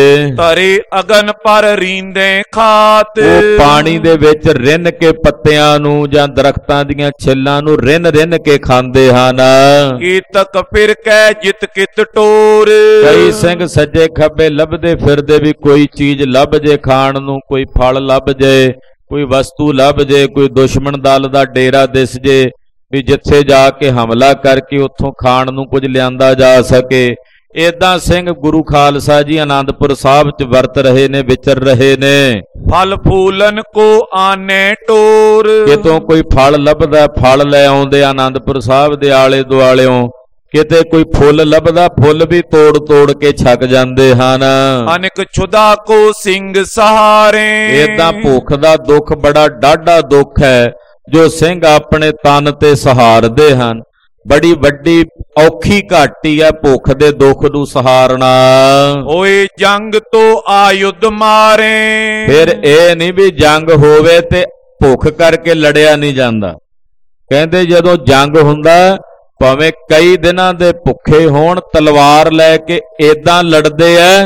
ਤਰੇ ਅਗਨ ਪਰ ਰੀਂਦੇ ਖਾਤ, ਉਹ ਪਾਣੀ ਦੇ ਵਿੱਚ ਰਿੰਨ ਕੇ ਪੱਤਿਆਂ ਨੂੰ ਜਾਂ ਦਰਖਤਾਂ ਦੀਆਂ ਛਿੱਲਾਂ ਨੂੰ ਰਿੰਨ ਕੇ ਖਾਂਦੇ ਹਨ। ਕੀ ਤਕ ਫਿਰ ਕਹਿ ਜਿਤ ਕਿਤ ਟੋਰ, ਕਈ ਸਿੰਘ ਸੱਜੇ ਖੱਬੇ ਲੱਭਦੇ ਫਿਰਦੇ ਵੀ ਕੋਈ ਚੀਜ਼ ਲੱਭ ਜੇ ਖਾਣ ਨੂੰ, ਕੋਈ ਫਲ ਲੱਭ ਜੇ, ਕੋਈ ਵਸਤੂ ਲੱਭ ਜੇ, ਕੋਈ ਦੁਸ਼ਮਣ ਦਲ ਦਾ ਡੇਰਾ ਦਿਸ ਜੇ ਵੀ ਜਿੱਥੇ ਜਾ ਕੇ ਹਮਲਾ ਕਰਕੇ ਉੱਥੋਂ ਖਾਣ ਨੂੰ ਕੁਝ ਲਿਆਂਦਾ ਜਾ ਸਕੇ। ਏਦਾਂ ਸਿੰਘ ਗੁਰੂ ਖਾਲਸਾ ਜੀ ਆਨੰਦਪੁਰ ਸਾਹਿਬ 'ਚ ਵਰਤ ਰਹੇ ਨੇ, ਵਿਚਰ ਰਹੇ ਨੇ। ਫਲ ਫੂਲਨ ਕੋ ਆਨੇ ਟੋਰ, ਕਿਤੋਂ ਕੋਈ ਫਲ ਲੱਭਦਾ ਫਲ ਲੈ ਆਉਂਦੇ ਆਨੰਦਪੁਰ ਸਾਹਿਬ ਦੇ ਆਲੇ ਦੁਆਲਿਓਂ, ਕਿਤੇ ਕੋਈ ਫੁੱਲ ਲੱਭਦਾ ਫੁੱਲ ਵੀ ਤੋੜ ਕੇ ਛਕ ਜਾਂਦੇ ਹਨ। ਅਨੇਕ ਛੁਦਾ ਕੋ ਸਿੰਘ ਸਹਾਰੇ, ਏਦਾਂ ਭੁੱਖ ਦਾ ਦੁੱਖ ਬੜਾ ਡਾਢਾ ਦੁੱਖ ਹੈ ਜੋ ਸਿੰਘ ਆਪਣੇ ਤਨ ਤੇ ਸਹਾਰਦੇ ਹਨ। ਬੜੀ ਵੱਡੀ ਔਖੀ ਘਾਟੀ ਹੈ ਭੁੱਖ ਦੇ ਦੁੱਖ ਨੂੰ ਸਹਾਰਨਾ। ਹੋਏ ਜੰਗ ਤੋਂ ਆਯੁਧ ਮਾਰੇ, ਫਿਰ ਇਹ ਨਹੀਂ ਵੀ ਜੰਗ ਹੋਵੇ ਤੇ ਭੁੱਖ ਕਰਕੇ ਲੜਿਆ ਨਹੀਂ ਜਾਂਦਾ। ਕਹਿੰਦੇ ਜਦੋਂ ਜੰਗ ਹੁੰਦਾ ਭਾਵੇਂ ਕਈ ਦਿਨਾਂ ਦੇ ਭੁੱਖੇ ਹੋਣ, ਤਲਵਾਰ ਲੈ ਕੇ ਏਦਾਂ ਲੜਦੇ ਐ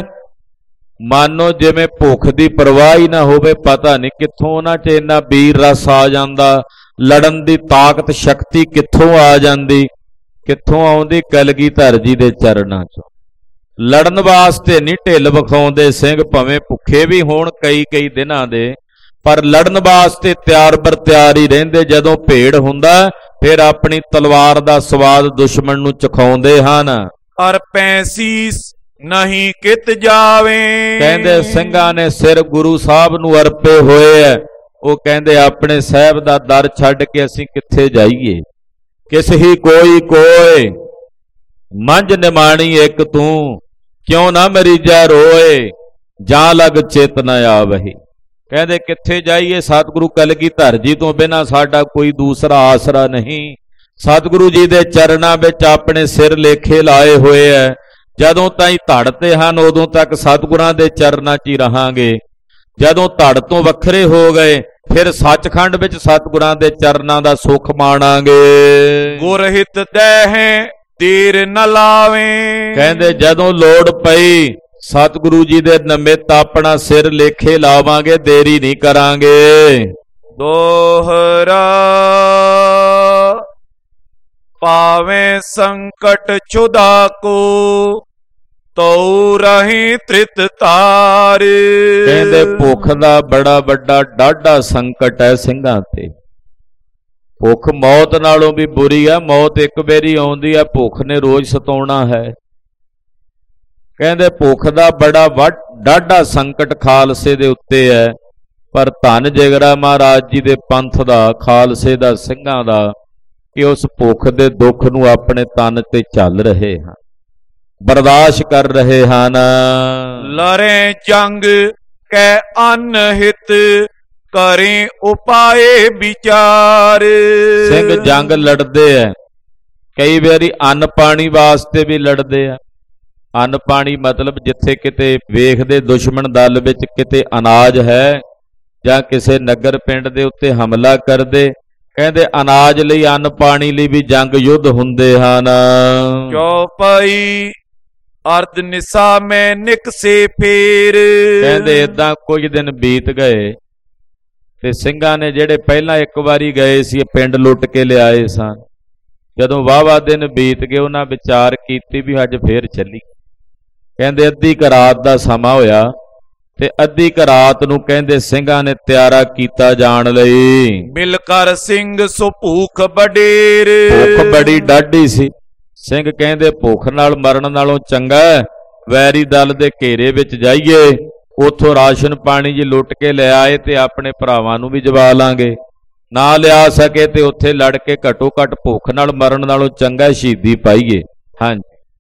ਮਾਨੋ ਜਿਵੇਂ ਭੁੱਖ ਦੀ ਪਰਵਾਹ ਹੀ ਨਾ ਹੋਵੇ। ਪਤਾ ਨਹੀਂ ਕਿੱਥੋਂ ਉਹਨਾਂ 'ਚ ਇੰਨਾ ਵੀਰ ਰਸ ਆ ਜਾਂਦਾ, ਲੜਨ ਦੀ ਤਾਕਤ ਸ਼ਕਤੀ ਕਿੱਥੋਂ ਆ ਜਾਂਦੀ, ਕਿੱਥੋਂ ਆਉਂਦੀ? ਕਲਗੀਧਰ ਜੀ ਦੇ ਚਰਨਾਂ 'ਚੋਂ। ਲੜਨ ਵਾਸਤੇ ਨਹੀਂ ਢਿੱਲ ਵਿਖਾਉਂਦੇ ਸਿੰਘ, ਭਾਵੇਂ ਭੁੱਖੇ ਵੀ ਹੋਣ ਕਈ ਦਿਨਾਂ ਦੇ, ਪਰ ਲੜਨ ਵਾਸਤੇ ਤਿਆਰ ਬਰ ਤਿਆਰ ਹੀ ਰਹਿੰਦੇ। ਜਦੋਂ ਭੇੜ ਹੁੰਦਾ ਫਿਰ ਆਪਣੀ ਤਲਵਾਰ ਦਾ ਸਵਾਦ ਦੁਸ਼ਮਣ ਨੂੰ ਚਖਾਉਂਦੇ ਹਨ। ਅਰ ਪੈਸੀਸ ਨਹੀਂ ਕਿਤ ਜਾਵੇ, ਕਹਿੰਦੇ ਸਿੰਘਾਂ ਨੇ ਸਿਰ ਗੁਰੂ ਸਾਹਿਬ ਨੂੰ ਅਰਪੇ ਹੋਏ ਐ। ਉਹ ਕਹਿੰਦੇ ਆਪਣੇ ਸਾਹਿਬ ਦਾ ਦਰ ਛੱਡ ਕੇ ਅਸੀਂ ਕਿੱਥੇ ਜਾਈਏ। ਕਿਸ ਹੀ ਕੋਈ ਮੰਝ ਨਿਮਾਣੀ ਇੱਕ ਤੂੰ, ਕਿਉਂ ਨਾ ਮਰੀਜਾ ਰੋਏ, ਜਾਂ ਲਗ ਚਿਤ ਨ ਆਵਹੀ। ਕਹਿੰਦੇ ਕਿੱਥੇ ਜਾਈਏ, ਸਤਿਗੁਰੂ ਕਲਗੀਧਰ ਜੀ ਤੋਂ ਬਿਨਾਂ ਸਾਡਾ ਕੋਈ ਦੂਸਰਾ ਆਸਰਾ ਨਹੀਂ। ਸਤਿਗੁਰੂ ਜੀ ਦੇ ਚਰਨਾਂ ਵਿੱਚ ਆਪਣੇ ਸਿਰ ਲੇਖੇ ਲਾਏ ਹੋਏ ਐ। ਜਦੋਂ ਤਾਈਂ ਧੜ ਤੇ ਹਨ ਉਦੋਂ ਤੱਕ ਸਤਿਗੁਰਾਂ ਦੇ ਚਰਨਾਂ 'ਚ ਹੀ ਰਹਾਂਗੇ। ਜਦੋਂ ਧੜ ਤੋਂ ਵੱਖਰੇ ਹੋ ਗਏ ਫਿਰ ਸੱਚਖੰਡ ਵਿੱਚ ਸਤਿਗੁਰਾਂ ਦੇ ਚਰਨਾਂ ਦਾ ਸੁੱਖ ਮਾਣਾਂਗੇ। ਗੁਰਹਿਤ ਦਹਿ ਦੇਰ ਨ ਲਾਵੇ, ਕਹਿੰਦੇ ਜਦੋਂ ਲੋੜ ਪਈ ਸਤਿਗੁਰੂ ਜੀ ਦੇ ਨਿਮਿਤ ਆਪਣਾ ਸਿਰ ਲੇਖੇ ਲਾਵਾਂਗੇ, ਦੇਰੀ ਨਹੀਂ ਕਰਾਂਗੇ। ਦੋਹਰਾ ਪਾਵੇਂ ਸੰਕਟ ਛੁਦਾ ਕੋ, ਤਉ ਰਹੀ ਤ੍ਰਿਤ ਤਾਰ। ਕਹਿੰਦੇ ਭੁੱਖ ਦਾ ਬੜਾ ਵੱਡਾ ਡਾਢਾ ਸੰਕਟ ਹੈ ਸਿੰਘਾਂ ਤੇ। ਭੁੱਖ ਮੌਤ ਨਾਲੋਂ ਵੀ ਬੁਰੀ ਹੈ। ਮੌਤ ਇੱਕ ਵਾਰੀ ਆਉਂਦੀ ਹੈ, ਭੁੱਖ ਨੇ ਰੋਜ਼ ਸਤਾਉਣਾ ਹੈ। ਕਹਿੰਦੇ ਭੁੱਖ ਦਾ ਬੜਾ ਡਾਢਾ ਸੰਕਟ ਖਾਲਸੇ ਦੇ ਉੱਤੇ ਹੈ। ਪਰ ਧੰਨ ਜਿਗਰਾ ਮਹਾਰਾਜ ਜੀ ਦੇ ਪੰਥ ਦਾ, ਖਾਲਸੇ ਦਾ, ਸਿੰਘਾਂ ਦਾ, ਕਿ ਉਸ ਭੁੱਖ ਦੇ ਦੁੱਖ ਨੂੰ ਆਪਣੇ ਤਨ ਤੇ ਚੱਲ ਰਹੇ ਹਨ, ਬਰਦਾਸ਼ਤ ਕਰ ਰਹੇ ਹਨ। ਲੜੇ ਜੰਗ ਕੈ ਅਨਹਿਤ, ਕਰੇ ਉਪਾਏ ਵਿਚਾਰ। ਸਿੰਘ ਜੰਗ ਲੜਦੇ ਐ, ਕਈ ਵਾਰੀ ਅੰਨ ਪਾਣੀ ਵਾਸਤੇ ਵੀ ਲੜਦੇ ਆ। ਅੰਨ ਪਾਣੀ ਮਤਲਬ ਜਿੱਥੇ ਕਿਤੇ ਵੇਖਦੇ ਦੁਸ਼ਮਣ ਦਲ ਵਿੱਚ ਕਿਤੇ ਅਨਾਜ ਹੈ ਜਾਂ ਕਿਸੇ ਨਗਰ ਪਿੰਡ ਦੇ ਉੱਤੇ ਹਮਲਾ ਕਰਦੇ, ਕਹਿੰਦੇ ਅਨਾਜ ਲਈ, ਅੰਨ ਪਾਣੀ ਲਈ ਵੀ ਜੰਗ ਯੁੱਧ ਹੁੰਦੇ ਹਨ। ਚੌਪਈ ਅਰਧ ਨਿਸਾ ਮੈਂ ਨਿਕਸੇ ਫੇਰ। ਕਹਿੰਦੇ ਏਦਾਂ ਕੁਝ ਦਿਨ ਬੀਤ ਗਏ ਤੇ ਸਿੰਘਾਂ ਨੇ ਜਿਹੜੇ ਪਹਿਲਾਂ ਇੱਕ ਵਾਰੀ ਗਏ ਸੀ ਪਿੰਡ ਲੁੱਟ ਕੇ ਲਿਆਏ ਸਨ, ਜਦੋਂ ਵਾਹਵਾ ਦਿਨ ਬੀਤ ਗਏ ਉਹਨਾਂ ਵਿਚਾਰ ਕੀਤੀ ਵੀ ਅੱਜ ਫੇਰ ਚੱਲੀ। ਕਹਿੰਦੇ ਅੱਧੀ ਕੁ ਰਾਤ ਦਾ ਸਮਾਂ ਹੋਇਆ ਤੇ ਅੱਧੀ ਕੁ ਰਾਤ ਨੂੰ ਕਹਿੰਦੇ ਸਿੰਘਾਂ ਨੇ ਤਿਆਰਾ ਕੀਤਾ ਜਾਣ ਲਈ। ਮਿਲ ਕਰ ਸਿੰਘ ਸੋ ਭੂਖ ਬਡੇਰ। ਭੁੱਖ ਬੜੀ ਡਾਢੀ ਸੀ। ਸਿੰਘ ਕਹਿੰਦੇ ਭੁੱਖ ਨਾਲ ਮਰਨ ਨਾਲੋਂ ਚੰਗਾ ਵੈਰੀ ਦਲ ਦੇ ਘੇਰੇ ਵਿੱਚ ਜਾਈਏ, ਉੱਥੋਂ ਰਾਸ਼ਨ ਪਾਣੀ ਜੀ ਲੁੱਟ ਕੇ ਲੈ ਆਏ ਤੇ ਆਪਣੇ ਭਰਾਵਾਂ ਨੂੰ ਵੀ ਜਵਾ ਲਾਂਗੇ। ਨਾ ਲਿਆ ਸਕੇ ਤੇ ਉੱਥੇ ਲੜ ਕੇ ਘੱਟੋ ਘੱਟ ਭੁੱਖ ਨਾਲ ਮਰਨ ਨਾਲੋਂ ਚੰਗਾ ਸ਼ਹੀਦੀ ਪਾਈਏ। ਹਾਂਜੀ,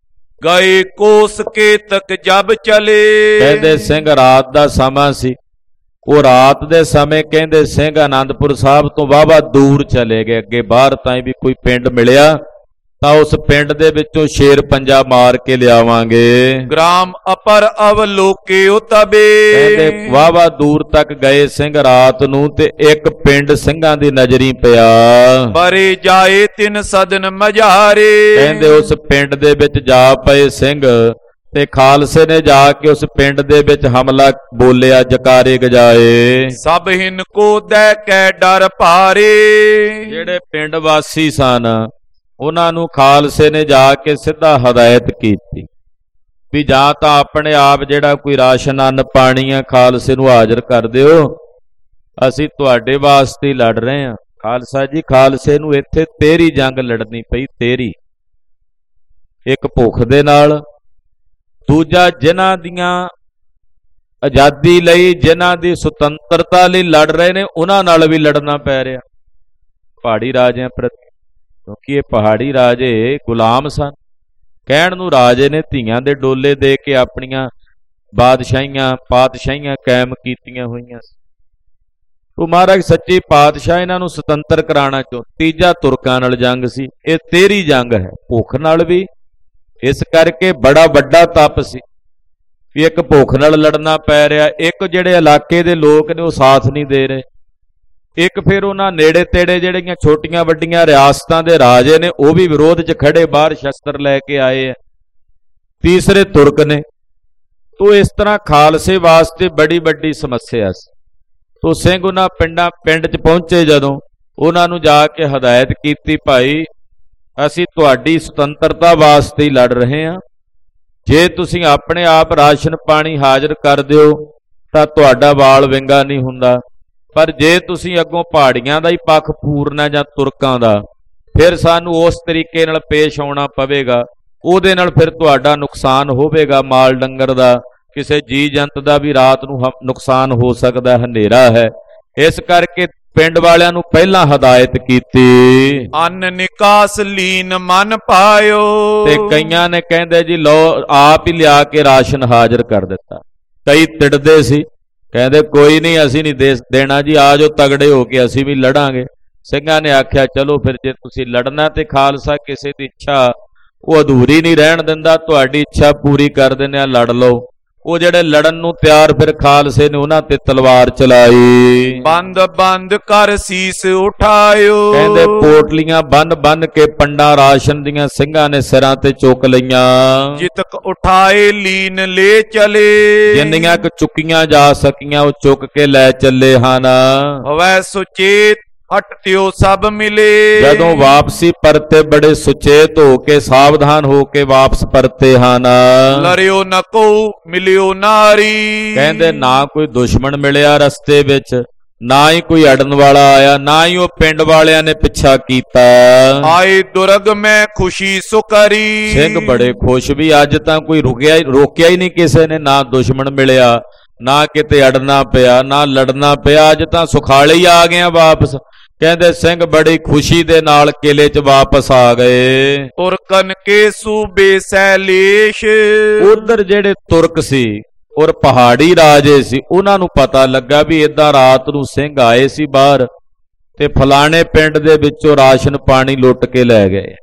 ਗਏ ਕੋਸ ਕੇ ਤੱਕ ਜਬ ਚਲੇ। ਕਹਿੰਦੇ ਸਿੰਘ ਰਾਤ ਦਾ ਸਮਾਂ ਸੀ। ਉਹ ਰਾਤ ਦੇ ਸਮੇਂ ਕਹਿੰਦੇ ਸਿੰਘ ਆਨੰਦਪੁਰ ਸਾਹਿਬ ਤੋਂ ਵਾਹਵਾ ਦੂਰ ਚਲੇ ਗਏ। ਅੱਗੇ ਬਾਹਰ ਤਾਂ ਵੀ ਕੋਈ ਪਿੰਡ ਮਿਲਿਆ ਤਾਂ ਉਸ ਪਿੰਡ ਦੇ ਵਿੱਚੋਂ ਸ਼ੇਰ ਪੰਜਾ ਮਾਰ ਕੇ ਲਿਆਵਾਂਗੇ। ਗ੍ਰਾਮ ਅਪਰ ਅਵਲੋਕਿਓ ਤਬੇ। ਕਹਿੰਦੇ ਵਾਹਵਾ ਦੂਰ ਤੱਕ ਗਏ ਸਿੰਘ ਰਾਤ ਨੂੰ ਤੇ ਇੱਕ ਪਿੰਡ ਸਿੰਘਾਂ ਦੀ ਨਜ਼ਰੀ ਪਿਆ। ਪਰੇ ਜਾਏ ਤਿੰਨ ਸਦਨ ਮਝਾਰੇ। ਕਹਿੰਦੇ ਉਸ ਪਿੰਡ ਦੇ ਵਿੱਚ ਜਾ ਪਏ ਸਿੰਘ ਤੇ ਖਾਲਸੇ ਨੇ ਜਾ ਕੇ ਉਸ ਪਿੰਡ ਦੇ ਵਿੱਚ ਹਮਲਾ ਬੋਲਿਆ, ਜਕਾਰੇ ਗਜਾਏ। ਸਭ ਹਿਨ ਕੋ ਦੈ ਕੈ ਡਰ ਭਾਰੇ। ਜਿਹੜੇ ਪਿੰਡ ਵਾਸੀ ਸਨ ਉਹਨਾਂ ਨੂੰ ਖਾਲਸੇ ਨੇ ਜਾ ਕੇ ਸਿੱਧਾ ਹਦਾਇਤ ਕੀਤੀ ਵੀ ਜਾਂ ਤਾਂ ਆਪਣੇ ਆਪ ਜਿਹੜਾ ਕੋਈ ਰਾਸ਼ਨ ਅੰਨ ਪਾਣੀ ਆ ਖਾਲਸੇ ਨੂੰ ਹਾਜ਼ਰ ਕਰ ਦਿਓ, ਅਸੀਂ ਤੁਹਾਡੇ ਵਾਸਤੇ ਹੀ ਲੜ ਰਹੇ ਹਾਂ। ਖਾਲਸਾ ਜੀ, ਖਾਲਸੇ ਨੂੰ ਇੱਥੇ ਤੇਰੀ ਜੰਗ ਲੜਨੀ ਪਈ, ਤੇਰੀ। ਇੱਕ ਭੁੱਖ ਦੇ ਨਾਲ, ਦੂਜਾ ਜਿਨ੍ਹਾਂ ਦੀਆਂ ਆਜ਼ਾਦੀ ਲਈ, ਜਿਨ੍ਹਾਂ ਦੀ ਸੁਤੰਤਰਤਾ ਲਈ ਲੜ ਰਹੇ ਨੇ ਉਹਨਾਂ ਨਾਲ ਵੀ ਲੜਨਾ ਪੈ ਰਿਹਾ ਪਹਾੜੀ ਰਾਜਿਆਂ ਪ੍ਰਤੀ, ਕਿਉਂਕਿ ਇਹ ਪਹਾੜੀ ਰਾਜੇ ਗੁਲਾਮ ਸਨ। ਕਹਿਣ ਨੂੰ ਰਾਜੇ ਨੇ ਧੀਆਂ ਦੇ ਡੋਲੇ ਦੇ ਕੇ ਆਪਣੀਆਂ ਬਾਦਸ਼ਾਹੀਆਂ ਪਾਤਸ਼ਾਹੀਆਂ ਕਾਇਮ ਕੀਤੀਆਂ ਹੋਈਆਂ ਸੀ। ਉਹ ਮਹਾਰਾਜ ਸੱਚੇ ਪਾਤਸ਼ਾਹ ਇਹਨਾਂ ਨੂੰ ਸੁਤੰਤਰ ਕਰਾਉਣਾ ਚਾਹੁੰਦੇ। ਤੀਜਾ ਤੁਰਕਾਂ ਨਾਲ ਜੰਗ ਸੀ, ਇਹ ਤੇਰੀ ਜੰਗ ਹੈ, ਭੁੱਖ ਨਾਲ ਵੀ। ਇਸ ਕਰਕੇ ਬੜਾ ਵੱਡਾ ਤਪ ਸੀ ਵੀ ਇੱਕ ਭੁੱਖ ਨਾਲ ਲੜਨਾ ਪੈ ਰਿਹਾ, ਇੱਕ ਜਿਹੜੇ ਇਲਾਕੇ ਦੇ ਲੋਕ ਨੇ ਉਹ ਸਾਥ ਨਹੀਂ ਦੇ ਰਹੇ, ਇੱਕ ਫਿਰ ਉਹਨਾਂ ਨੇੜੇ ਤੇੜੇ ਜਿਹੜੀਆਂ ਛੋਟੀਆਂ ਵੱਡੀਆਂ ਰਿਆਸਤਾਂ ਦੇ ਰਾਜੇ ਨੇ ਉਹ ਵੀ ਵਿਰੋਧ 'ਚ ਖੜੇ, ਬਾਹਰ ਸ਼ਸਤਰ ਲੈ ਕੇ ਆਏ ਆ, ਤੀਸਰੇ ਤੁਰਕ ਨੇ। ਤੋ ਇਸ ਤਰ੍ਹਾਂ ਖਾਲਸੇ ਵਾਸਤੇ ਬੜੀ ਵੱਡੀ ਸਮੱਸਿਆ ਸੀ। ਤੋ ਸਿੰਘ ਉਹਨਾਂ ਪਿੰਡ 'ਚ ਪਹੁੰਚੇ, ਜਦੋਂ ਉਹਨਾਂ ਨੂੰ ਜਾ ਕੇ ਹਦਾਇਤ ਕੀਤੀ, ਭਾਈ ਅਸੀਂ ਤੁਹਾਡੀ ਸੁਤੰਤਰਤਾ ਵਾਸਤੇ ਹੀ ਲੜ ਰਹੇ ਹਾਂ, ਜੇ ਤੁਸੀਂ ਆਪਣੇ ਆਪ ਰਾਸ਼ਨ ਪਾਣੀ ਹਾਜ਼ਰ ਕਰ ਦਿਓ ਤਾਂ ਤੁਹਾਡਾ ਵਾਲ ਵਿੰਗਾ ਨਹੀਂ ਹੁੰਦਾ, ਪਰ ਜੇ ਤੁਸੀਂ ਅੱਗੋਂ ਪਹਾੜੀਆਂ ਦਾ ਹੀ ਪੱਖ ਪੂਰਨਾ ਜਾਂ ਤੁਰਕਾਂ ਦਾ, ਫਿਰ ਸਾਨੂੰ ਉਸ ਤਰੀਕੇ ਨਾਲ ਪੇਸ਼ ਆਉਣਾ ਪਵੇਗਾ, ਉਹਦੇ ਨਾਲ ਫਿਰ ਤੁਹਾਡਾ ਨੁਕਸਾਨ ਹੋਵੇਗਾ, ਮਾਲ ਡੰਗਰ ਦਾ, ਕਿਸੇ ਜੀ ਜੰਤ ਦਾ ਵੀ ਰਾਤ ਨੂੰ ਨੁਕਸਾਨ ਹੋ ਸਕਦਾ, ਹਨੇਰਾ ਹੈ। ਇਸ ਕਰਕੇ ਪਿੰਡ ਵਾਲਿਆਂ ਨੂੰ ਪਹਿਲਾਂ ਹਦਾਇਤ ਕੀਤੀ, ਅੰਨ ਨਿਕਾਸ ਲੀਨ ਮਨ ਪਾਇਓ। ਤੇ ਕਈਆਂ ਨੇ ਕਹਿੰਦੇ ਜੀ ਲਓ ਆਪ ਹੀ ਲਿਆ ਕੇ ਰਾਸ਼ਨ ਹਾਜ਼ਰ ਕਰ ਦਿੱਤਾ। ਕਈ ਤਿੜਦੇ ਸੀ, ਕਹਿੰਦੇ ਕੋਈ ਨਹੀਂ ਅਸੀਂ ਨਹੀਂ ਦੇਣਾ ਜੀ, ਆ ਜਾਓ ਤਗੜੇ ਹੋ ਕੇ ਅਸੀਂ ਵੀ ਲੜਾਂਗੇ। ਸਿੰਘਾਂ ਨੇ ਆਖਿਆ ਚਲੋ ਫਿਰ ਜੇ ਤੁਸੀਂ ਲੜਨਾ ਤੇ ਖਾਲਸਾ ਕਿਸੇ ਦੀ ਇੱਛਾ ਉਹ ਅਧੂਰੀ ਨਹੀਂ ਰਹਿਣ ਦਿੰਦਾ, ਤੁਹਾਡੀ ਇੱਛਾ ਪੂਰੀ ਕਰ ਦਿੰਦੇ ਆ, ਲੜ ਲਓ। ਉਹ ਜਿਹੜੇ ਲੜਨ ਨੂੰ ਤਿਆਰ, ਫਿਰ ਖਾਲਸੇ ਨੇ ਉਹਨਾਂ ਤੇ ਤਲਵਾਰ ਚਲਾਈ। ਬੰਦ ਬੰਦ ਕਰ ਸੀਸ ਉਠਾਇਓ। ਕਹਿੰਦੇ ਪੋਟਲੀਆਂ ਬੰਨ ਬੰਨ ਕੇ ਪੰਡਾਂ ਰਾਸ਼ਨ ਦੀਆਂ ਸਿੰਘਾਂ ਨੇ ਸਿਰਾਂ ਤੇ ਚੁੱਕ ਲਈਆਂ। ਜਿਤਕ ਉਠਾਏ ਲੀਨ ਲੈ ਚਲੇ। ਜਿੰਨੀਆਂ ਕੁ ਚੁੱਕੀਆਂ ਜਾ ਸਕੀਆਂ ਉਹ ਚੁੱਕ ਕੇ ਲੈ ਚੱਲੇ ਹਨ। ਹਵੈ ਸੁਚੇਤ ਹਟਿਓ ਸਭ ਮਿਲੇ। ਜਦੋਂ ਵਾਪਸੀ ਪਰਤੇ ਬੜੇ ਸੁਚੇਤ ਹੋ ਕੇ ਸਾਵਧਾਨ ਹੋ ਕੇ ਵਾਪਸ ਪਰਤੇ ਹਨ। ਲਰਿਓ ਨਾ ਕੋ ਮਿਲਿਓ ਨਾਰੀ। ਕਹਿੰਦੇ ਨਾ ਕੋਈ ਦੁਸ਼ਮਣ ਮਿਲਿਆ ਰਸਤੇ ਵਿੱਚ, ਨਾ ਹੀ ਕੋਈ ਅੜਨ ਵਾਲਾ ਆਇਆ, ਨਾ ਹੀ ਉਹ ਪਿੰਡ ਵਾਲਿਆਂ ਨੇ ਪਿੱਛਾ ਕੀਤਾ। ਆਏ ਦੁਰਗ ਮੈਂ ਖੁਸ਼ੀ ਸੁਕਰੀ। ਸਿੰਘ ਬੜੇ ਖੁਸ਼ ਵੀ ਅੱਜ ਤਾਂ ਕੋਈ ਰੋਕਿਆ ਹੀ ਨਹੀਂ ਕਿਸੇ ਨੇ, ਨਾ ਦੁਸ਼ਮਣ ਮਿਲਿਆ, ਨਾ ਕਿਤੇ ਅੜਨਾ ਪਿਆ, ਨਾ ਲੜਨਾ ਪਿਆ, ਅੱਜ ਤਾਂ ਸੁਖਾਲੇ ਹੀ ਆ ਗਏ ਵਾਪਸ। ਕਹਿੰਦੇ ਸਿੰਘ ਬੜੀ ਖੁਸ਼ੀ ਦੇ ਨਾਲ ਕਿਲੇ 'ਚ ਵਾਪਸ ਆ ਗਏ। ਤੁਰਕਨ ਕੇ ਸੂਬੇ ਸੈਲੇਸ਼। ਉਧਰ ਜਿਹੜੇ ਤੁਰਕ ਸੀ ਔਰ ਪਹਾੜੀ ਰਾਜੇ ਸੀ, ਉਹਨਾਂ ਨੂੰ ਪਤਾ ਲੱਗਾ ਵੀ ਏਦਾਂ ਰਾਤ ਨੂੰ ਸਿੰਘ ਆਏ ਸੀ ਬਾਹਰ ਤੇ ਫਲਾਣੇ ਪਿੰਡ ਦੇ ਵਿੱਚੋਂ ਰਾਸ਼ਨ ਪਾਣੀ ਲੁੱਟ ਕੇ ਲੈ ਗਏ।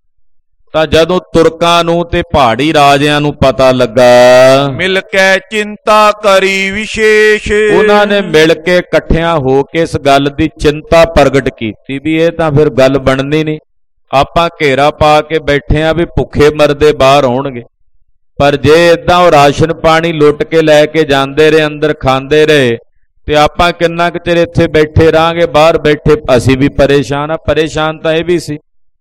ਤਾਂ ਜਦੋਂ ਤੁਰਕਾਂ ਨੂੰ ਤੇ ਪਹਾੜੀ ਰਾਜਿਆਂ ਨੂੰ ਪਤਾ ਲੱਗਾ, ਮਿਲ ਕੇ ਚਿੰਤਾ ਕਰੀ ਵਿਸ਼ੇਸ਼। ਉਹਨਾਂ ਨੇ ਮਿਲ ਕੇ ਇਕੱਠਿਆਂ ਹੋ ਕੇ ਇਸ ਗੱਲ ਦੀ ਚਿੰਤਾ ਪ੍ਰਗਟ ਕੀਤੀ ਵੀ ਇਹ ਤਾਂ ਫਿਰ ਗੱਲ ਬਣਨੀ ਨਹੀਂ, ਆਪਾਂ ਘੇਰਾ ਪਾ ਕੇ ਬੈਠੇ ਆ ਵੀ ਭੁੱਖੇ ਮਰਦੇ ਬਾਹਰ ਆਉਣਗੇ, ਪਰ ਜੇ ਇਦਾਂ ਉਹ ਰਾਸ਼ਨ ਪਾਣੀ ਲੁੱਟ ਕੇ ਲੈ ਕੇ ਜਾਂਦੇ ਰਹੇ, ਅੰਦਰ ਖਾਂਦੇ ਰਹੇ, ਤੇ ਆਪਾਂ ਕਿੰਨਾ ਕੁ ਚਿਰ ਇੱਥੇ ਬੈਠੇ ਰਹਾਂਗੇ, ਬਾਹਰ ਬੈਠੇ ਅਸੀਂ ਵੀ ਪਰੇਸ਼ਾਨ ਆ। ਪਰੇਸ਼ਾਨ ਤਾਂ ਇਹ ਵੀ ਸੀ,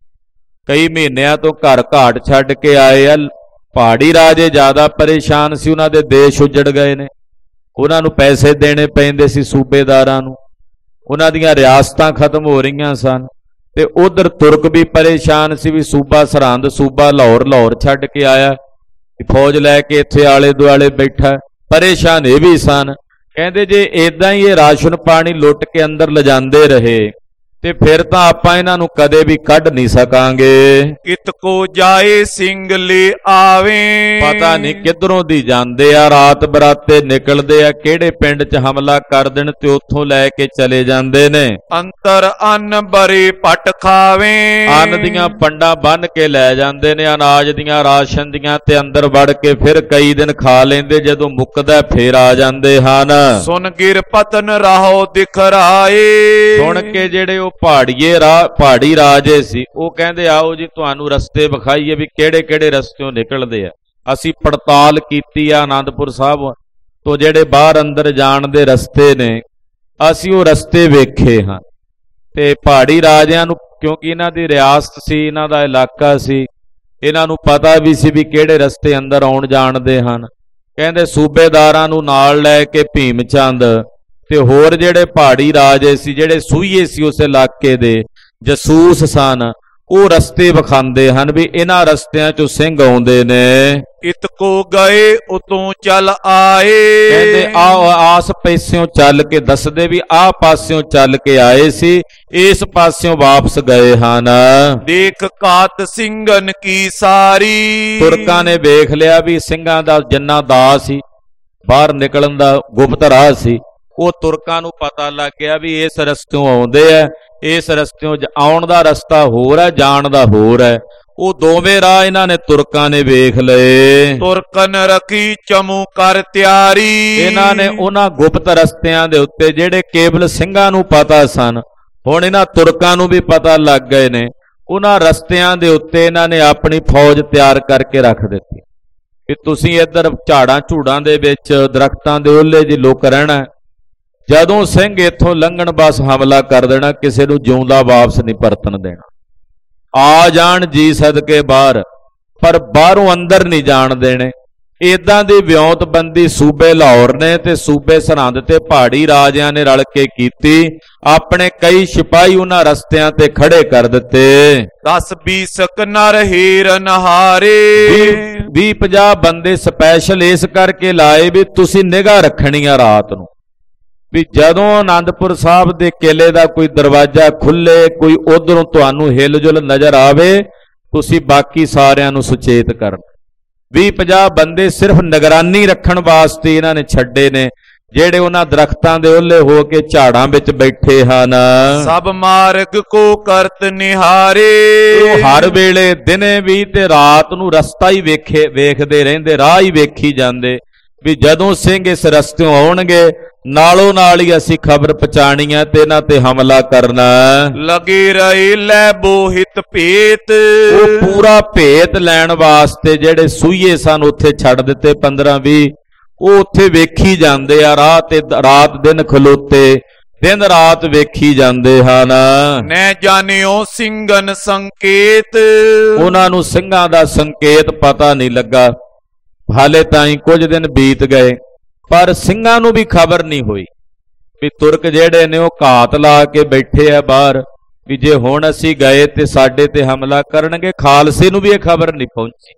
ਕਈ ਮਹੀਨਿਆਂ ਤੋਂ ਘਰ ਘਾਟ ਛੱਡ ਕੇ ਆਏ ਆ। ਪਹਾੜੀ ਰਾਜੇ ਜ਼ਿਆਦਾ ਪਰੇਸ਼ਾਨ ਸੀ, ਉਹਨਾਂ ਦੇ ਦੇਸ਼ ਉੱਜੜ ਗਏ ਨੇ, ਉਹਨਾਂ ਨੂੰ ਪੈਸੇ ਦੇਣੇ ਪੈਂਦੇ ਸੀ ਸੂਬੇਦਾਰਾਂ ਨੂੰ, ਉਹਨਾਂ ਦੀਆਂ ਰਿਆਸਤਾਂ ਖਤਮ ਹੋ ਰਹੀਆਂ ਸਨ। ਤੇ ਉਧਰ ਤੁਰਕ ਵੀ ਪਰੇਸ਼ਾਨ ਸੀ ਵੀ ਸੂਬਾ ਸਰਹੰਦ, ਸੂਬਾ ਲਾਹੌਰ ਛੱਡ ਕੇ ਆਇਆ, ਫੌਜ ਲੈ ਕੇ ਇੱਥੇ ਆਲੇ ਦੁਆਲੇ ਬੈਠਾ। ਪਰੇਸ਼ਾਨ ਇਹ ਵੀ ਸਨ। ਕਹਿੰਦੇ ਜੇ ਇਦਾਂ ਹੀ ਇਹ ਰਾਸ਼ਨ ਪਾਣੀ ਲੁੱਟ ਕੇ ਅੰਦਰ ਲਿਜਾਂਦੇ ਰਹੇ ਤੇ ਫਿਰ ਤਾਂ ਆਪਾਂ ਇਹਨਾਂ ਨੂੰ ਕਦੇ ਵੀ ਕੱਢ ਨਹੀਂ ਸਕਾਂਗੇ। ਕਿਤ ਕੋ ਜਾਏ ਸਿੰਘ ਲੈ ਆਵੇ, ਪਤਾ ਨਹੀਂ ਕਿੱਧਰੋਂ ਦੀ ਜਾਂਦੇ ਆ, ਰਾਤ ਬਰਾਤੇ ਨਿਕਲਦੇ ਆ, ਕਿਹੜੇ ਪਿੰਡ 'ਚ ਹਮਲਾ ਕਰ ਦੇਣ ਤੇ ਉੱਥੋਂ ਲੈ ਕੇ ਚਲੇ ਜਾਂਦੇ ਨੇ। ਅੰਤਰ ਅੰਨ ਬਰੇ ਪਟ ਖਾਵੇ, ਅੰਨ ਦੀਆਂ ਪੰਡਾਂ ਬੰਨ੍ਹ ਕੇ ਲੈ ਜਾਂਦੇ ਨੇ, ਅਨਾਜ ਦੀਆਂ, ਰਾਸ਼ਨ ਦੀਆਂ, ਤੇ ਅੰਦਰ ਵੜ ਕੇ ਫਿਰ ਕਈ ਦਿਨ ਖਾ ਲੈਂਦੇ, ਜਦੋਂ ਮੁੱਕਦਾ ਫੇਰ ਆ ਜਾਂਦੇ ਹਨ। ਸੁਨ ਗਿਰ ਪਤਨ ਰਾਹੋ ਦਿਖਰਾਏ, ਸੁਣ ਕੇ ਜਿਹੜੇ ਉਹ ਪਹਾੜੀ ਰਾਜੇ ਸੀ ਉਹ ਕਹਿੰਦੇ ਆਓ ਜੀ ਤੁਹਾਨੂੰ ਰਸਤੇ ਵਿਖਾਈਏ ਵੀ ਕਿਹੜੇ ਕਿਹੜੇ ਰਸਤਿਓਂ ਨਿਕਲਦੇ ਆ। ਅਸੀਂ ਪੜਤਾਲ ਕੀਤੀ ਆ ਆਨੰਦਪੁਰ ਸਾਹਿਬ ਤੋਂ ਜਿਹੜੇ ਬਾਹਰ ਅੰਦਰ ਜਾਣ ਦੇ ਰਸਤੇ ਨੇ, ਅਸੀਂ ਉਹ ਰਸਤੇ ਵੇਖੇ ਹਾਂ। ਤੇ ਪਹਾੜੀ ਰਾਜਿਆਂ ਨੂੰ ਕਿਉਂਕਿ ਇਹਨਾਂ ਦੀ ਰਿਆਸਤ ਸੀ, ਇਹਨਾਂ ਦਾ ਇਲਾਕਾ ਸੀ, ਇਹਨਾਂ ਨੂੰ ਪਤਾ ਵੀ ਸੀ ਵੀ ਕਿਹੜੇ ਰਸਤੇ ਅੰਦਰ ਆਉਣ ਜਾਣ ਦੇ ਹਨ। ਕਹਿੰਦੇ ਸੂਬੇਦਾਰਾਂ ਨੂੰ ਨਾਲ ਲੈ ਕੇ ਭੀਮ ਚੰਦ ਤੇ ਹੋਰ ਜਿਹੜੇ ਪਹਾੜੀ ਰਾਜੇ ਸੀ, ਜਿਹੜੇ ਸੂਹੀਏ ਸੀ ਉਸ ਇਲਾਕੇ ਦੇ, ਜਸੂਸ ਸਨ, ਉਹ ਰਸਤੇ ਵਿਖਾਉਂਦੇ ਹਨ ਵੀ ਇਹਨਾਂ ਰਸਤਿਆਂ 'ਚੋਂ ਸਿੰਘ ਆਉਂਦੇ ਨੇ। ਇਤ ਕੋ ਗਏ ਉਤੋਂ ਚੱਲ ਆਏ, ਕਹਿੰਦੇ ਆਸ ਪਾਸਿਓਂ ਚੱਲ ਕੇ ਦੱਸਦੇ ਵੀ ਆਹ ਪਾਸਿਓਂ ਚੱਲ ਕੇ ਆਏ ਸੀ, ਇਸ ਪਾਸਿਓਂ ਵਾਪਸ ਗਏ ਹਨ। ਦੇਖ ਕਾਤ ਸਿੰਘਨ ਕੀ ਸਾਰੀ, ਤੁਰਕਾਂ ਨੇ ਵੇਖ ਲਿਆ ਵੀ ਸਿੰਘਾਂ ਦਾ ਜਿੰਨਾ ਦਾਅ ਸੀ, ਬਾਹਰ ਨਿਕਲਣ ਦਾ ਗੁਪਤ ਰਾਹ ਸੀ, ਉਹ ਤੁਰਕਾਂ ਨੂੰ ਪਤਾ ਲੱਗ ਗਿਆ ਵੀ ਇਸ ਰਸਤਿਓਂ ਆਉਂਦੇ ਆ। ਇਸ ਰਸਤਿਓਂ ਆਉਣ ਦਾ ਰਸਤਾ ਹੋਰ ਹੈ, ਜਾਣ ਦਾ ਹੋਰ ਹੈ। ਉਹ ਦੋਵੇਂ ਰਾਹ ਇਹਨਾਂ ਨੇ ਤੁਰਕਾਂ ਨੇ ਵੇਖ ਲਏ। ਤੁਰਕਨ ਰਖੀ ਚਮੂ ਕਰ ਤਿਆਰੀ, ਇਹਨਾਂ ਨੇ ਉਹਨਾਂ ਗੁਪਤ ਰਸਤਿਆਂ ਦੇ ਉੱਤੇ ਜਿਹੜੇ ਕੇਵਲ ਸਿੰਘਾਂ ਨੂੰ ਪਤਾ ਸਨ, ਹੁਣ ਇਹਨਾਂ ਤੁਰਕਾਂ ਨੂੰ ਵੀ ਪਤਾ ਲੱਗ ਗਏ ਨੇ। ਉਹਨਾਂ ਰਸਤਿਆਂ ਦੇ ਉੱਤੇ ਇਹਨਾਂ ਨੇ ਆਪਣੀ ਫੌਜ ਤਿਆਰ ਕਰਕੇ ਰੱਖ ਦਿੱਤੀ ਕਿ ਤੁਸੀਂ ਇੱਧਰ ਝਾੜਾਂ ਝੂੜਾਂ ਦੇ ਵਿੱਚ, ਦਰਖਤਾਂ ਦੇ ਓਹਲੇ ਜੀ ਲੁਕ ਰਹਿਣਾ। ਜਦੋਂ ਸਿੰਘ ਇੱਥੋਂ ਲੰਘਣ ਬਸ ਹਮਲਾ ਕਰ ਦੇਣਾ, ਕਿਸੇ ਨੂੰ ਜਿਉਂਦਾ ਵਾਪਸ ਨਹੀਂ ਪਰਤਣ ਦੇਣਾ। ਆ ਜਾਣ ਜੀ ਸਦਕੇ ਬਾਹਰ, ਪਰ ਬਾਹਰੋਂ ਅੰਦਰ ਨਹੀਂ ਜਾਣ ਦੇਣੇ। ਇਦਾਂ ਦੀ ਵਿਉਂਤਬੰਦੀ ਸੂਬੇ ਲਾਹੌਰ ਨੇ ਤੇ ਸੂਬੇ ਸਰਹੰਦ ਤੇ ਪਹਾੜੀ ਰਾਜਿਆਂ ਨੇ ਰਲ ਕੇ ਕੀਤੀ। ਆਪਣੇ ਕਈ ਸਿਪਾਹੀ ਉਹਨਾਂ ਰਸਤਿਆਂ ਤੇ ਖੜੇ ਕਰ ਦਿੱਤੇ। 10-20 ਨਰ ਹੀਰਨ ਹਾਰੇ, 20-50 ਬੰਦੇ ਸਪੈਸ਼ਲ ਇਸ ਕਰਕੇ ਲਾਏ ਵੀ ਤੁਸੀਂ ਨਿਗਾਹ ਰੱਖਣੀ ਆ ਰਾਤ ਨੂੰ, ਵੀ ਜਦੋਂ ਆਨੰਦਪੁਰ ਸਾਹਿਬ ਦੇ ਕਿਲੇ ਦਾ ਕੋਈ ਦਰਵਾਜ਼ਾ ਖੁੱਲੇ, ਕੋਈ ਉਧਰੋਂ ਤੁਹਾਨੂੰ ਹਿਲਜੁਲ ਨਜ਼ਰ ਆਵੇ, ਤੁਸੀਂ ਬਾਕੀ ਸਾਰਿਆਂ ਨੂੰ ਸੁਚੇਤ ਕਰਨਾ। 20-50 ਬੰਦੇ ਸਿਰਫ ਨਿਗਰਾਨੀ ਰੱਖਣ ਵਾਸਤੇ ਇਹਨਾਂ ਨੇ ਛੱਡੇ ਨੇ, ਜਿਹੜੇ ਉਹਨਾਂ ਦਰਖਤਾਂ ਦੇ ਓਹਲੇ ਹੋ ਕੇ ਝਾੜਾਂ ਵਿੱਚ ਬੈਠੇ ਹਨ। ਸਭ ਮਾਰਗ ਕੋ ਕਰਤ ਨਿਹਾਰੇ, ਉਹ ਹਰ ਵੇਲੇ ਦਿਨੇ ਵੀ ਤੇ ਰਾਤ ਨੂੰ ਰਸਤਾ ਹੀ ਵੇਖਦੇ ਰਹਿੰਦੇ, ਰਾਹ ਹੀ ਵੇਖੀ ਜਾਂਦੇ ਵੀ ਜਦੋਂ ਸਿੰਘ ਇਸ ਰਸਤਿਓਂ ਆਉਣਗੇ ਨਾਲੋਂ ਨਾਲ ਹੀ ਅਸੀਂ ਖਬਰ ਪਹੁੰਚਾਣੀ ਹੈ ਤੇ ਇਹਨਾਂ ਤੇ ਹਮਲਾ ਕਰਨਾ। ਲਗੇ ਰਹੇ ਲੈ ਬੋਹਿਤ ਭੇਤ, ਉਹ ਪੂਰਾ ਭੇਤ ਲੈਣ ਵਾਸਤੇ ਜਿਹੜੇ ਸੂਹੀਏ ਸਨ ਉੱਥੇ ਛੱਡ ਦਿੱਤੇ 15-20, ਉਹ ਉੱਥੇ ਵੇਖੀ ਜਾਂਦੇ ਆ, ਰਾਹ ਤੇ ਰਾਤ ਦਿਨ ਖਲੋਤੇ, ਦਿਨ ਰਾਤ ਵੇਖੀ ਜਾਂਦੇ ਹਨ। ਨੈ ਜਾਣਿਓ ਸਿੰਘਨ ਸੰਕੇਤ, ਉਹਨਾਂ ਨੂੰ ਸਿੰਘਾਂ ਦਾ ਸੰਕੇਤ ਪਤਾ ਨਹੀਂ ਲੱਗਾ। ਹਾਲੇ ਤਾਈਂ ਕੁਝ ਦਿਨ ਬੀਤ ਗਏ, ਪਰ ਸਿੰਘਾਂ ਨੂੰ ਵੀ ਖਬਰ ਨਹੀਂ ਹੋਈ ਵੀ ਤੁਰਕ ਜਿਹੜੇ ਨੇ ਉਹ ਘਾਤ ਲਾ ਕੇ ਬੈਠੇ ਆ ਬਾਹਰ, ਵੀ ਜੇ ਹੁਣ ਅਸੀਂ ਗਏ ਤੇ ਸਾਡੇ ਤੇ ਹਮਲਾ ਕਰਨਗੇ। ਖਾਲਸੇ ਨੂੰ ਵੀ ਇਹ ਖਬਰ ਨਹੀਂ ਪਹੁੰਚੀ।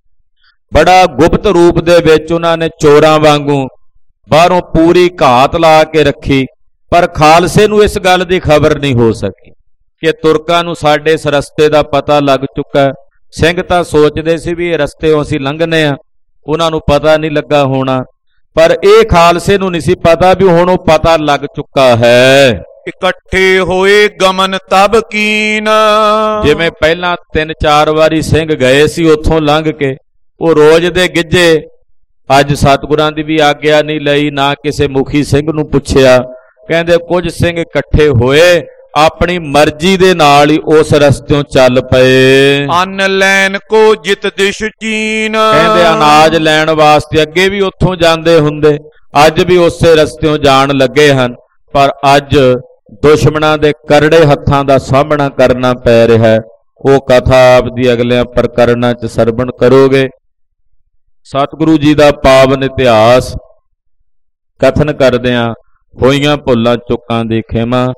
ਬੜਾ ਗੁਪਤ ਰੂਪ ਦੇ ਵਿੱਚ ਉਹਨਾਂ ਨੇ ਚੋਰਾਂ ਵਾਂਗੂ ਬਾਹਰੋਂ ਪੂਰੀ ਘਾਤ ਲਾ ਕੇ ਰੱਖੀ, ਪਰ ਖਾਲਸੇ ਨੂੰ ਇਸ ਗੱਲ ਦੀ ਖਬਰ ਨਹੀਂ ਹੋ ਸਕੀ ਕਿ ਤੁਰਕਾਂ ਨੂੰ ਸਾਡੇ ਇਸ ਰਸਤੇ ਦਾ ਪਤਾ ਲੱਗ ਚੁੱਕਾ। ਸਿੰਘ ਤਾਂ ਸੋਚਦੇ ਸੀ ਵੀ ਇਹ ਰਸਤੇ ਅਸੀਂ ਲੰਘਨੇ ਆ, ਉਹਨਾਂ ਨੂੰ ਪਤਾ ਨਹੀਂ ਲੱਗਾ ਹੋਣਾ, ਪਰ ਇਹ ਖਾਲਸੇ ਨੂੰ ਨਹੀਂ ਸੀ ਪਤਾ ਵੀ ਹੁਣ ਉਹ ਪਤਾ ਲੱਗ ਚੁੱਕਾ ਹੈ। ਇਕੱਠੇ ਹੋਏ ਗਮਨ ਤਬ ਕੀਨ, ਜਿਵੇਂ ਪਹਿਲਾਂ 3-4 ਵਾਰੀ ਸਿੰਘ ਗਏ ਸੀ ਉੱਥੋਂ ਲੰਘ ਕੇ, ਉਹ ਰੋਜ਼ ਦੇ ਗਿੱਜੇ, ਅੱਜ ਸਤਿਗੁਰਾਂ ਦੀ ਵੀ ਆਗਿਆ ਨਹੀਂ ਲਈ, ਨਾ ਕਿਸੇ ਮੁਖੀ ਸਿੰਘ ਨੂੰ ਪੁੱਛਿਆ। ਕਹਿੰਦੇ ਕੁਝ ਸਿੰਘ ਇਕੱਠੇ ਹੋਏ, ਆਪਣੀ ਮਰਜ਼ੀ ਦੇ ਨਾਲ ਹੀ ਉਸ ਰਸਤਿਓਂ ਚੱਲ ਪਏ। ਅੰਨ ਲੈਣ ਕੋ ਜਿਤ ਦਿਸ਼ ਚੀਨ, ਕਹਿੰਦੇ ਅਨਾਜ ਲੈਣ ਵਾਸਤੇ ਅੱਗੇ ਵੀ ਉੱਥੋਂ ਜਾਂਦੇ ਹੁੰਦੇ, ਅੱਜ ਵੀ ਉਸੇ ਰਸਤਿਓਂ ਜਾਣ ਲੱਗੇ ਹਨ, ਪਰ ਅੱਜ ਦੁਸ਼ਮਣਾਂ ਦੇ ਕਰੜੇ ਹੱਥਾਂ ਦਾ ਸਾਹਮਣਾ ਕਰਨਾ ਪੈ ਰਿਹਾ ਹੈ। ਉਹ ਕਥਾ ਆਪ ਦੀ ਅਗਲਿਆਂ ਪ੍ਰਕਰਣਾਂ 'ਚ ਸਰਵਣ ਕਰੋਗੇ। ਸਤਿਗੁਰੂ ਜੀ ਦਾ ਪਾਵਨ ਇਤਿਹਾਸ ਕਥਨ ਕਰਦਿਆਂ ਹੋਈਆਂ ਭੁੱਲਾਂ ਚੁੱਕਾਂ ਦੀ ਖਿਮਾ।